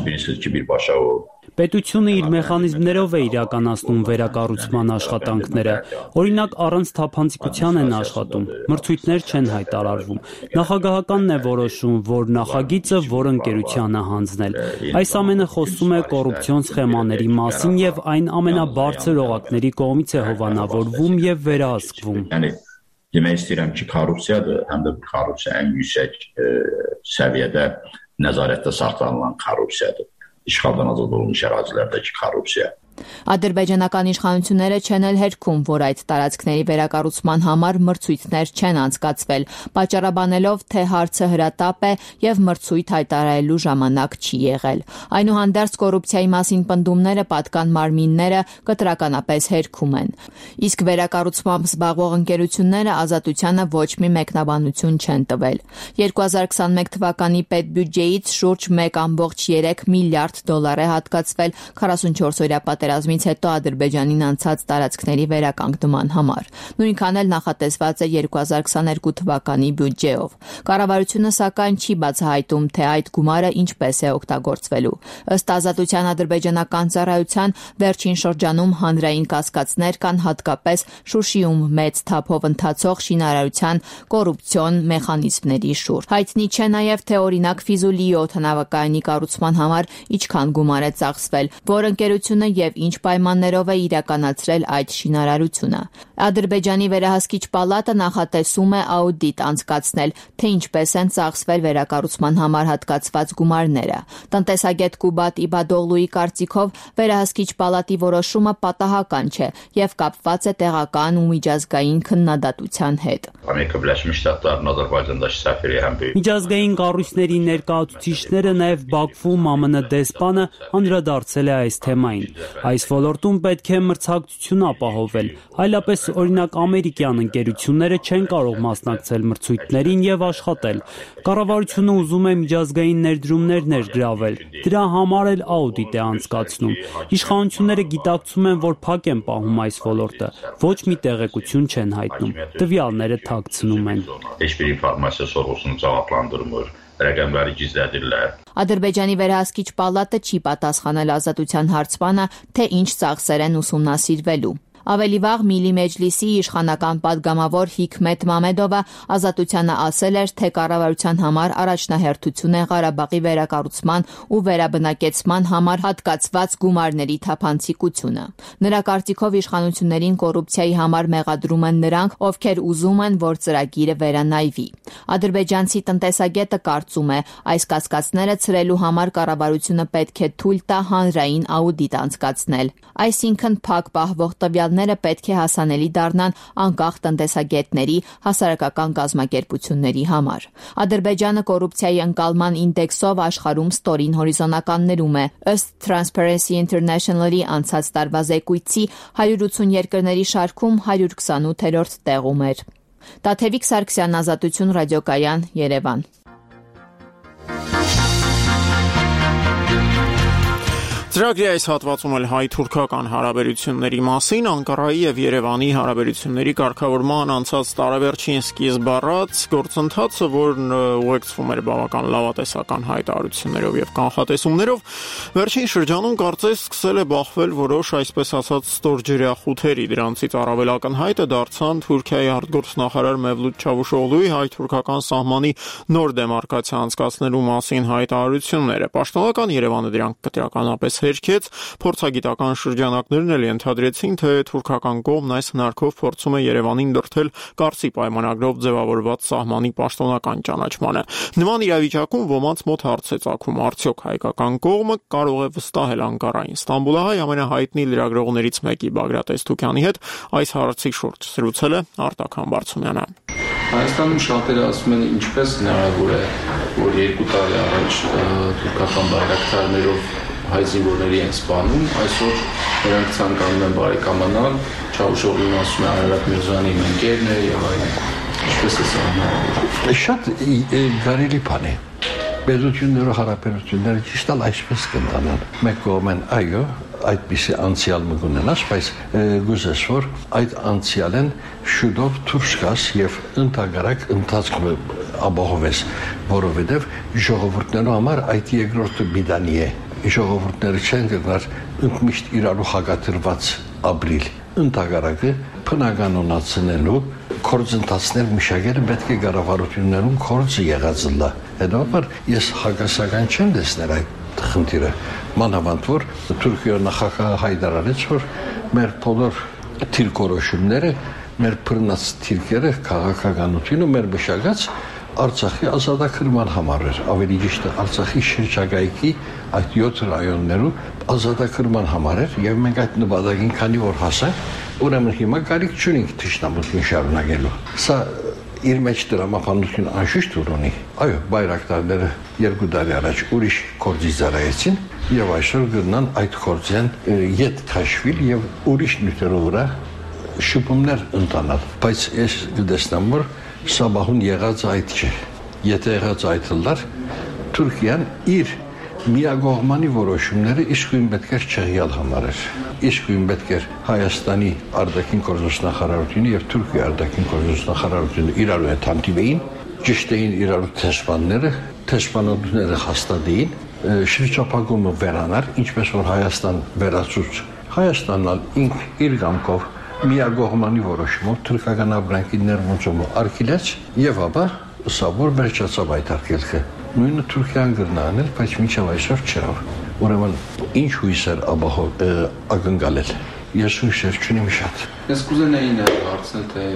K: Պետությունը իր մեխանիզմներով է իրականացնում վերակառուցման աշխատանքները։ Օրինակ, առանց թափանցիկության են աշխատում, մրցույթներ չեն հայտարարվում։ Նախագահականն է որոշում, որ նախագիծը որ ընկերությանը հանձնել։ Այս ամենը խոսում է կոռուպցիոն սխեմաների մասին եւ այն ամենաբարձր օղակների կողմից է հովանավորվում եւ վերահսկվում։
N: Demeystirirəm ki, korrupsiyadır, həm də bu korrupsiya ən yüksək səviyyədə nəzarətdə saxlanılan korrupsiyadır. İşğaldan azad olunmuş ərazilərdəki korrupsiya.
I: Ադրբեջանական իշխանությունները չեն էլ հերքում, որ այդ տարածքների վերակառուցման համար մրցույթներ չեն անցկացվել, պատճառաբանելով, թե հարցը հրատապ է եւ մրցույթ հայտարարելու ժամանակ չի եղել։ Այնուհանդերձ կոռուպցիայի մասին պնդումները պատկան մարմինները կտրականապես հերքում են։ Իսկ վերակառուցմամբ զբաղվող ընկերությունները ազատությանը ոչ մի մեկնաբանություն չեն տվել։ 2021 թվականի պետբյուջեից շուրջ 1.3 միլիարդ դոլար է հատկացվել 44-օրյա պատերազմից հետո Ադրբեջանին անցած տարածքների վերականգնման համար։ Նույնքան էլ նախատեսված է 2022 թվականի բյուջեով։ Կառավարությունը սակայն չի բացահայտում, թե այդ գումարը ինչպես է օգտագործվելու։ Ըստ Ազատության ադրբեջանական ծառայության վերջին շրջանում հանրային կասկածներ կան հատկապես Շուշիում մեծ թափով ընթացող շինարարության կոռուպցիոն մեխանիզմների շուրջ։ Հայտնի չէ նաև, թե օրինակ Ֆիզուլիի օդանավակայանի կառուցման համար ինչքան գումար է ծախսվել, որ ընկերությունը եւ ինչ պայմաններով է իրականացրել այդ շինարարությունը։ Ադրբեջանի վերահսկիչ պալատը նախատեսում է աուդիտ անցկացնել, թե ինչպես են ծախսվել վերակառուցման համար հատկացված գումարները։ Տնտեսագետ Կուբատ Իբադօղլուի կարծիքով վերահսկիչ պալատի որոշումը պատահական չէ եւ կապված է տեղական ու միջազգային քննադատության հետ։
K: Միջազգային կառույցների ներկայացուցիչները նաև Բաքվում ԱՄՆ դեսպանը անդրադարձել է այս թեմային։ Այս ոլորտում պետք է մրցակցություն ապահովել, այլապես օրինակ ամերիկյան ընկերությունները չեն կարող մասնակցել մրցույթներին եւ աշխատել։ Կառավարությունը ուզում է միջազգային ներդրումներ ներգրավել, դրա համար էլ աուդիտ է անցկացնում։ Իշխանությունները գիտակցում են, որ փակ են պահում այս ոլորտը, ոչ մի տեղեկություն չեն հայտնում, տվյալները թաքցնում են։
N: Rəqəmləri gizlədirlər.
I: Ադրբեջանի վերահսկիչ պալատը չի պատասխանել Ազատության հարցմանը, թե ինչ ծախսեր են ուսումնասիրվելու։ Ավելի վաղ Միլի Մեջլիսի իշխանական падգամավոր Հիկմետ Մամեդովը Ազատությանը ասել էր, թե կառավարության համար առաջնահերթություն է Ղարաբաղի վերակառուցման ու վերաբնակեցման համար հատկացված գումարների թափանցիկությունը։ Նրա կարծիքով իշխանություններին կոռուպցիայի համար մեղադրում են նրանք, ովքեր ուզում են, որ ծրագիրը վերանայվի։ Ադրբեջանցի տնտեսագետը կարծում է, այս կասկածները ցրելու համար կառավարությունը պետք է թույլ տա հանրային աուդիտ անցկացնել։ Այսինքն փակ պահվող տվյալները պետք է հասանելի դառնան անկախ տնտեսագետների, հասարակական կազմակերպությունների համար։ Ադրբեջանը կոռուպցիայի ընկալման ինդեքսով աշխարհում ստորին հորիզոնականներում է։ Ըստ Transparency International-ի անցած տարվա զեկույցի 180 երկրների շարքում 128-րդ տեղում էր։ Տաթևիկ Սարգսյան, Ազատություն, ռադիոկայան, Երևան։
A: Ծրագրի այս հատվածում էլ հայ-թուրքական հարաբերությունների մասին Անկարայի եւ Երևանի հարաբերությունների կարգավորման անցած տարեվերջին սկիզբ առած գործընթացը, որն ուղեկցվում էր բավական լավատեսական հայտարարություններով եւ կանխատեսումներով, վերջին շրջանում կարծես սկսել է բախվել որոշ, այսպես ասած, ստորջրյա խութերի։ Դրանցից առավել ակնհայտը դարձան Թուրքիայի արտգործնախարար Մևլութ Չավուշօղլուի հայ-թուրքական սահմանի նոր դեմարկացիա անցկացնելու մասին հայտարարությունները։ Պաշտոնական Երևանը դրանք կտրականապես հերքեց, փորձագիտական շրջանակներն էլ ենթադրեցին, թե թուրքական կողմն այս հնարքով փորձում է Երևանին դրդել Կարսի պայմանագրով ձևավորված սահմանի պաշտոնական ճանաչմանը։ Նման իրավիճակում ոմանց մոտ հարց է ծագում, արդյոք հայկական կողմը կարող է վստահել Անկարային։ Ստամբուլահայ ամենահայտնի լրագրողներից մեկի Բագրատ Էստուկյանի հետ այս հարցի շուրջ զրուցել է Արտակ Համբարձումյանը։
J: Հայաստանում շատերը ասում են, ինչպես հնարավոր է, որ 2 տարի առաջ թուրքական բայրակտարներով հայ զինվորների են սպանում, այսօր նրանք ցանկանում են բարեկամանալ, Չավուշօղլուն ասում է Արարատ Միրզյանի ընկերն է եւ այլն։ Ինչպես է սա հնարավոր։
M: Շատ գարելի բան է։ Պետությունները, հարաբերությունները ճիշտ այսպես կընթանան։ Մեկ կողմեն այո, այդպիսի անցյալ մգունենաս, բայց գուզես որ այդ անցյալեն շուտով դուրս գաս եւ ընդհանրակ ընթացքը ապահովես, որովհետեւ ժողովուրդներու համար այդ երկրորդը բիդանի է։ Ժողովուրդները չեն գնար ընդմիշտ իրարու հագատրված ապրիլ։ Ընդհանրակը բնականոնացնելու կորձընթացներ մշակելը պետք է կառավարություններում կորձը եղած լա։ Հետո ես հակասական չեմ տեսնել այդ խնդիրը։ Մանավանդ որ Թուրքիա նախագահը հայտարարեց, որ մեր բոլոր թիրքորոշումները, մեր բռնած թիրքերը քաղաքականությունը մեր մշակած Արցախի ազատագրման համար էր, ավելի ճիշտ Արցախի շրջակայքի այդ 7 ռայոններու ազատագրման համար էր եւ մենք այդ նպատակին քանի որ հասանք, ուրեմն հիմա կարիք չունենք թշնամություն շարունակելու։ Սա իր մեջ դրամապանություն անշուշտ ունի։ Այո, բայրակտարները 2 տարի առաջ ուրիշ կորձի զարայեցին եւ այսօր գտնան այդ կորձեն ետ քաշվել եւ ուրիշ նյութերով վրա շփումներ ընտանալ։ Բայց ես գտեսնեմ որ Սաբահուն եղած այդ չէ։ Եթե եղած այդ լար Թուրքիան իր միակողմանի որոշումները իսկույն պետք է չեղյալ համարեր։ Իսկույն պետք է Հայաստանի արտաքին գործոստնախարարությունը եւ Թուրքիայի արտաքին գործոստնախարարությունը իրարու հետ հանդիպեին, ճիշտ էին իրարու տեսփանները, տեսփանությունները հաստատեին, շրջափակումը վերանար, ինչպես որ Հայաստան վերացուց։ Հայաստանն ինք իր կամքով միակողմանի որոշումով թուրքական ապրանքի ներմուծումը արգելեց եւ ապա սա որ վերջացավ այդ արգելքը։ Նույնը Թուրքիան գրնանել, բայց մինչև այսօր չավ։ Ուրեմն ինչ հույսեր ակնկալել։ Ես հույսեր չունեմ շատ։
J: Ես կուզենայի նաև հարցնել, թե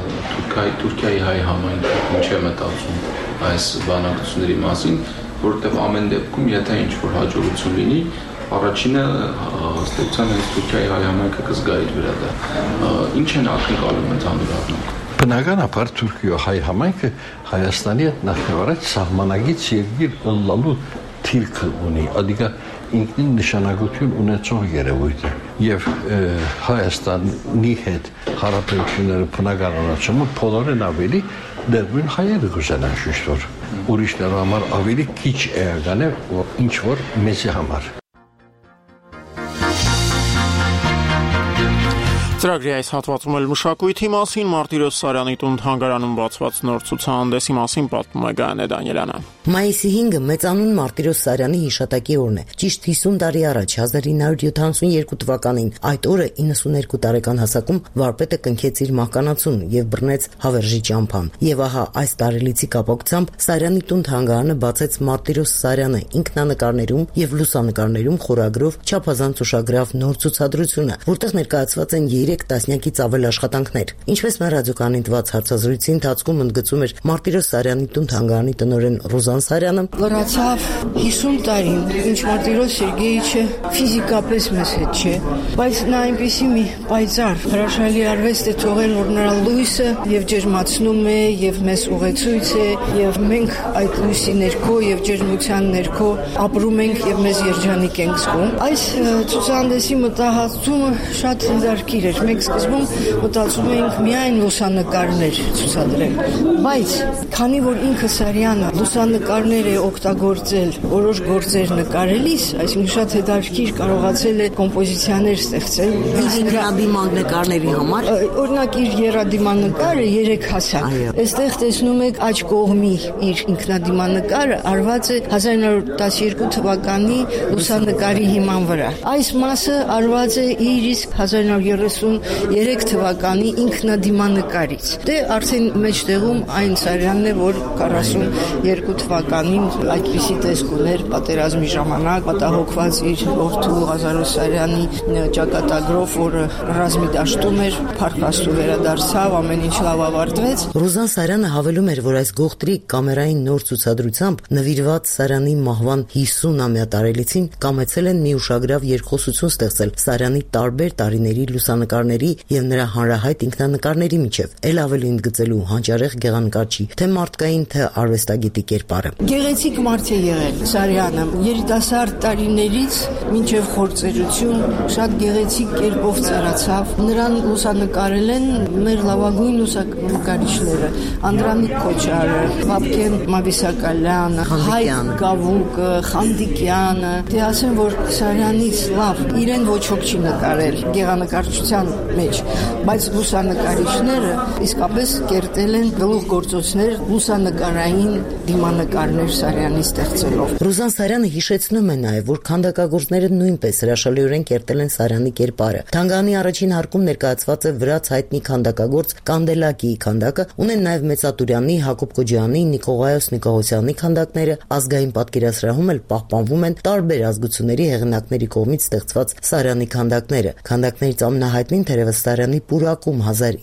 J: Թուրքիայի հայ համայնքը ինչ է մտածում այս բանակցությունների մասին, որովհետև ամեն դեպքում եթե ինչ-որ հաջողություն լինի, առաջինը ըստեյության հենց Թուրքիայի հայ համայնքը կզգա իր վրա դա։ Ինչ են ակնկալում ընդհանուր առմամբ։
M: Բնականաբար Թուրքիայի հայ համայնքը Հայաստանի հետ նախնավարած սահմանագից երկիր ըլլալու թիրքը ունի, ադիգա ինքնին նշանակություն ունեցող երևույթ է եւ Հայաստանի հետ հարաբերությունները բնականացումը բոլորեն ավելի դերուն հայերը գուզենան շուշտ որ ուրիշներու համար ավելի քիչ էական է ինչ որ մեզի համար։
A: Ծրագրի այս հատվածում էլ մշակույթի մասին Մարտիրոս Սարյանի տուն թանգարանում բացված նոր ցուցահանդեսի մասին պատմում է Գայանե Դանիելյանը։
O: Մայիսի 5-ը մեծանուն Մարտիրոս Սարյանի հիշատակի օրն է։ Ճիշտ 50 տարի առաջ 1972 թվականին այդ օրը 92 տարեկան հասակում վարպետը կնքեց իր մահկանացուն եւ բռնեց հավերժի ճամփան։ Եվ ահա այս տարելիցի կապակցությամբ Սարյանի տուն թանգարանը բացեց Մարտիրոս Սարյանը ինքնանկարներում եւ լուսանկարներում խորագրով չափազանց ուշագրավ նոր ցուցադրությունը, որտեղ ներկայացված են 3 տասնյակից ավել աշխատանքներ։ Ինչպես մեր ռադիոկայանին տված հարցազրույցի ընթացքում ընդգծում էր Մարտիրոս Սարյանի տուն թանգարանի տնօրեն Ռոզան Սարյանը,
X: լրացավ 50 տարին, ինչ Մարտիրոս Սերգեյիչը ֆիզիկապես մեզ հետ չէ, բայց նա այնպեսի մի պայծառ հրաշալի արվեստ է թողել, որ նրա լույսը եւ ջերմացնում է եւ մեզ ուղեցույց է եւ մենք այդ լույսի ներքո եւ ջերմության ներքո ապրում ենք եւ մեզ երջանիկ ենք զգում։ Այս ցուցահանդեսի մտահղացումը շատ դարքիր էր։ Մենք սկզբում մտածում էինք միայն լուսանկարներ ցուցադրել, բայց քանի որ ինքը Սարյանը լուսանկարներ է օգտագործել որոշ գործեր նկարելիս, այսինքն շատ հետաքրքիր կարողացել է կոմպոզիցիաներ ստեղծել
O: ինքնադիման նկարների համար։
X: Օրինակ իր եռադիման նկարը 3 հասակ։ Այստեղ տեսնում եք աջ կողմի իր ինքնադիման նկարը արված է 1912 թվականի լուսանկարի հիման վրա։ Այս մասը արված է իր իսկ 1930 93 թվականի ինքնադիմանկարից։ Դե արդեն մեջտեղում այն Սարյանն է, որ 42 թվականին այդպիսի տեսք ուներ պատերազմի ժամանակ, պատահոգված իր որդու Ղազարոս Սարյանի ճակատագրով, որը ռազմի դաշտում էր, փառքաստու վերադարձավ, ամեն ինչ լավ ավարտվեց։
O: Ռուզան Սարյանը հավելում էր, որ այս գողտրի կամերային նոր ցուցադրությամբ նվիրված Սարյանի մահվան 50-ամյա տարելիցին կամեցել են մի ուշագրավ երկխոսություն ստեղծել Սարյանի տարբեր տարիների լուսանկարների եւ նրա հանրահայտ ինքնանկարների միջև, ել ավելի ընդգծելու հանճարեղ գեղանկարչի թե մարդկային, թե արվեստագետի կերպարը։
X: Գեղեցիկ մարդ է եղել Սարյանը, երիտասարդ տարիներից մինչև խորձերություն շատ գեղեցիկ կերպով ծառացավ։ Նրան լուսանկարել են մեր լավագույն լուսանկարիչները՝ Անդրանիկ Քոչարը, Վաբկեն Մավիսակալյանը, Հայկ Գավուկը, Խանդիկյանը։ Դե ասեմ, որ Սարյանից լավ իրեն ոչ ոք չի նկարել գեղանկարչության մեջ, բայց լուսանկարիչները իսկապես կերտել են գլուխգործոցներ, լուսանկարային դիմանկարներ Սարյանի ստեղծելով։
O: Ռուզան Սարյանը հիշեցնում է նաև, որ քանդակագործները նույնպես հրաշալիորեն կերտել են Սարյանի կերպարը։ Թանգարանի առաջին հարկում ներկայացված է վրաց հայտնի քանդակագործ Կանդելակիի քանդակը, ունեն նաև Մեծատուրյանի, Հակոբ Կոջյանի, Նիկողայոս Նիկողոսյանի քանդակները, ազգային պատկերասրահում էլ պահպանվում են տարբեր ազգությունների հեղինակների կողմից ստեղծված Սարյանի քանդակները։ Քանդակներից ամենահայտնին թերևս Սարյանի պուրակում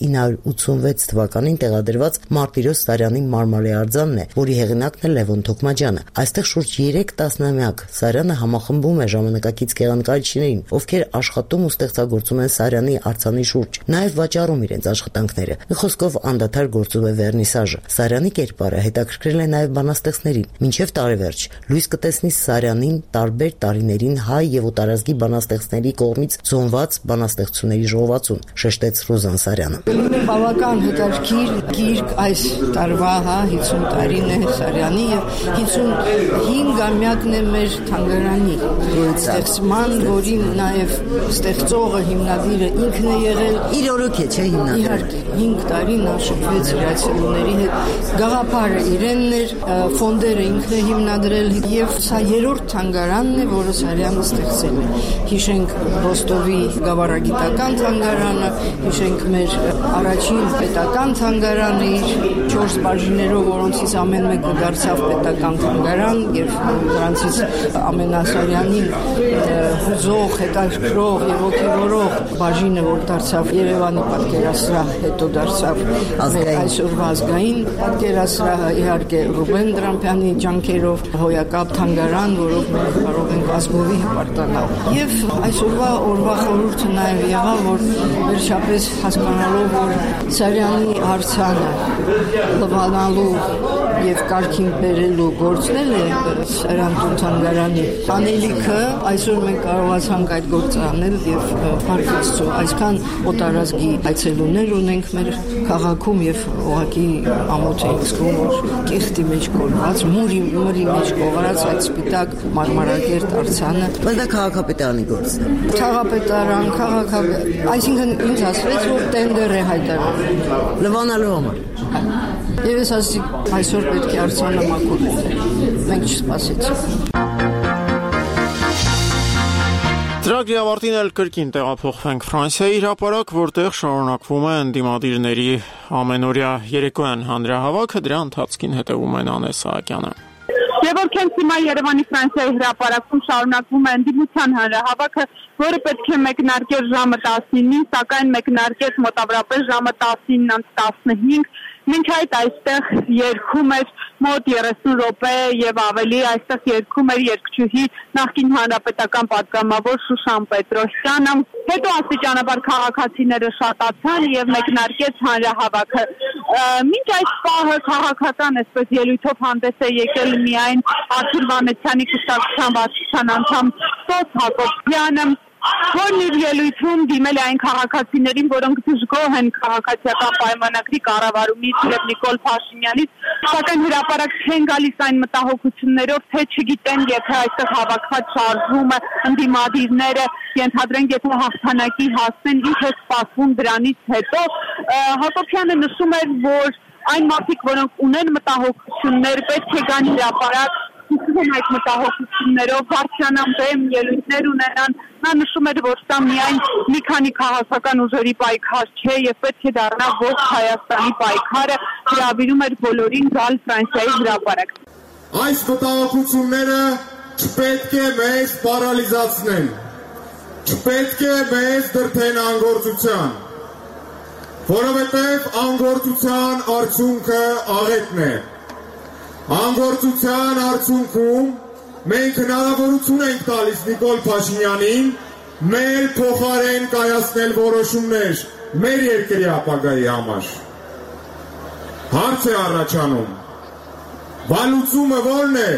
O: 1986 թվականին տեղադրված Մարտիրոս Սարյանի մարմարի արձանն է, որի հեղինակն է Լևոն Թոքմաջյանը։ Այստեղ շուրջ 3 տասնամյակ Սարյանը համախմբում է ժամանակակից գեղանկարիչներին, ովքեր աշխատում ու ստեղծագործում են Սարյանի արձանի շուրջ, նաև վաճառում իրենց աշխատանքները։ Մի խոսքով անդադար գործում է վերնիսաժը։ Սարյանի կերպարը հետաքրքրել է նաև բանաստեղծներին։ Մինչև տարեվերջ լույս կտեսնի Սարյանին տարբեր տարիներին հայ եւ օտարազգի բանաստեղծների կողմից զոնված բանաստեղծությունների ժողովածուն, շեշտեց Ռուզան Սարյանը։
X: Բավական հետաքրքիր գիրք այս տարվա 50 տարին է Սարյանի եւ 55-ամյակն է մեր թանգարանի ստեղծման, որի նաեւ ստեղծողը հիմնադիրը ինքն է եղել։
O: Իր օրոք է, չէ՞ հիմնադիրը։
X: Իհարկե, 5 տարի նա շփվեց իր այցելուների հետ։ Գաղափարը իրենն էր, ֆոնդերը ինքն է հիմնադրել եւ սա երրորդ թանգարանն է, որը Սարյանը ստեղծել է։ Հիշենք Ռոստովի գավառագիտական թանգարանը, հիշենք մեր առաջին պետական թանգարանը իր 4 բաժիններով, որոնցից ամեն մեկը դարձավ պետական թանգարան եւ նրանցից ամենասարյանին հուզող, հետաքրքրող եւ ոգևորող բաժինը, որ դարձավ Երևանի պատկերասրահ, հետո դարձավ այսօրվա ազգային պատկերասրահը, իհարկե Ռուբեն Դրամփյանի ջանքերով հոյակապ թանգարան, որով մենք կարող ենք ազգովի հպարտանալ։ Եվ այսօրվա օրվա խորհուրդը նաև եղավ, որ վերջապես հասկանալով, որ Սարյանի արձանը լվանալու եւ կարգին բերելու գործն է Սարյան թանգարանի անելիքը, այսօր մենք կարողացանք այդ գործը անել եւ փառքաստու այսքան օտարազգի այցելուներ ունենք մեր քաղաքում եւ ուղղակի ամոթ ենք զգում, որ կեղտի մեջ կորված, մուրի մեջ կողարած այդ սպիտակ մարմարակերտ արձանը,
O: բայց դա քաղաքապետարանի գործն է։
X: Քաղաքապետարան, այսինքն ինձ ասվեց, որ տենդեր է հայտարարվել
O: լվանալու համար։
X: Եվ ես ասի այսօր պետք է արձանը մաքուր լինի։ Մենք չսպասեցինք։
A: Ծրագրի ավարտին էլ կրկին տեղափոխվենք Ֆրանսիայի հրապարակ, որտեղ շարունակվում է ընդդիմադիրների ամենօրյա երեկոյան հանրահավաքը, դրա ընթացքին հետևում է Անե Սահակյանը։
Q: Եվ հենց հիմա Երևանի Ֆրանսիայի հրապարակում շարունակվում է ընդդիմության հանրահավաքը, որը պետք է մեկնարկեր ժամը 19-ին, սակայն մեկնարկեց մոտավորապես ժամը 19:15, մինչ այդ այստեղ երգում էր մոտ 30 րոպե եւ ավելի, այստեղ երգում էր երգչուհի նախկին հանրապետական պատգամավոր Շուշան Պետրոսյանը։ Հետո աստիճանաբար քաղաքացիները շատացան եւ մեկնարկեց հանրահավաքը։ Մինչ այս պահը քաղաքական այսպես ելույթով հանդես է եկել միայն Արթուր Վանեցյանի կուսակցության վարչության անդամ Տոս Հակոբյանը, որն իր ելույթում դիմել է այն քաղաքացիներին, որոնք դժգոհ են քաղաքացիական պայմանագրի կառավարումից եւ Նիկոլ Փաշինյանից, սակայն հրապարակ չեն գալիս այն մտահոգություններով, թե չգիտեն, եթե այստեղ հավաքված շարժումը ընդդիմադիրները ենթադրենք, եթե հաղթանակի հասնեն, ինչ է սպասվում դրանից հետո։ Հակոբյանը նշում էր, որ այն մարդիկ, որոնք ունեն մտահոգություններ, պետք է գան հրապարակ հուսում այդ մտահոգություններով բարձրանան բեմ, ելույթներ ունենան։ Նա նշում էր, որ սա միայն մի քանի քաղաքական ուժերի պայքար չէ եւ պետք է դառնա ողջ Հայաստանի պայքարը, հրավիրում էր բոլորին գալ Ֆրանսիայի հրապարակ։
P: Այս մտահոգությունները չպետք է մեզ պարալիզացնեն, չպետք է մեզ դրդեն անգործության, որովհետև անգործության արդյունքը աղետն է։ Անգործության արդյունքում մենք հնարավորություն ենք տալիս Նիկոլ Փաշինյանին մեր փոխարեն կայացնել որոշումներ մեր երկրի ապագայի համար։ Հարց է առաջանում. բալուցումը ո՞րն է։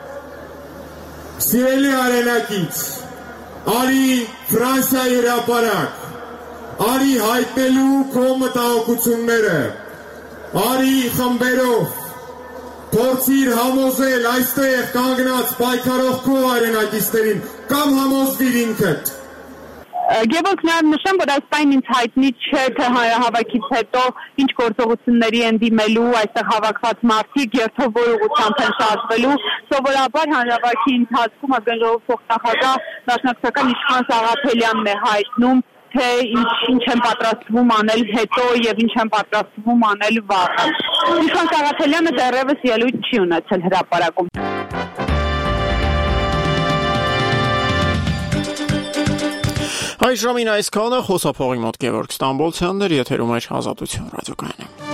P: Սիրելի արենակից, արի Ֆրանսիայի հրապարակ, արի հայտնելու քո մտահոգությունները, արի խմբերով, փորձիր համոզել այստեղ կանգնած պայքարող քո արենակիցներին կամ համոզվիր ինքդ։
Q: Գևորգ նաև նշեմ, որ այստեղ ինձ հայտնի չէ, թե հանրահավաքից հետո ինչ գործողությունների են դիմելու այստեղ հավաքված մարդիկ, երթով որ ուղղությամբ են շարժվելու։ Սովորաբար հանրահավաքի ընթացքում ազգային ժողովի փոխնախագահ Դաշնակցական Իշխան Սաղաթելյանն է հայտնում, թե ինչ են պատրաստվում անել հետո եւ ինչ են պատրաստվում անել վաղը։ Իշխան Սաղաթելյանը դեռևս ելույթ չի ունեցել հրապարակում։
A: Այս ժամին այսքանը խոսափողի մոտ Գևորգ Ստամբոլցյանն էր, եթերում է Ազատություն ռադիոկայանը։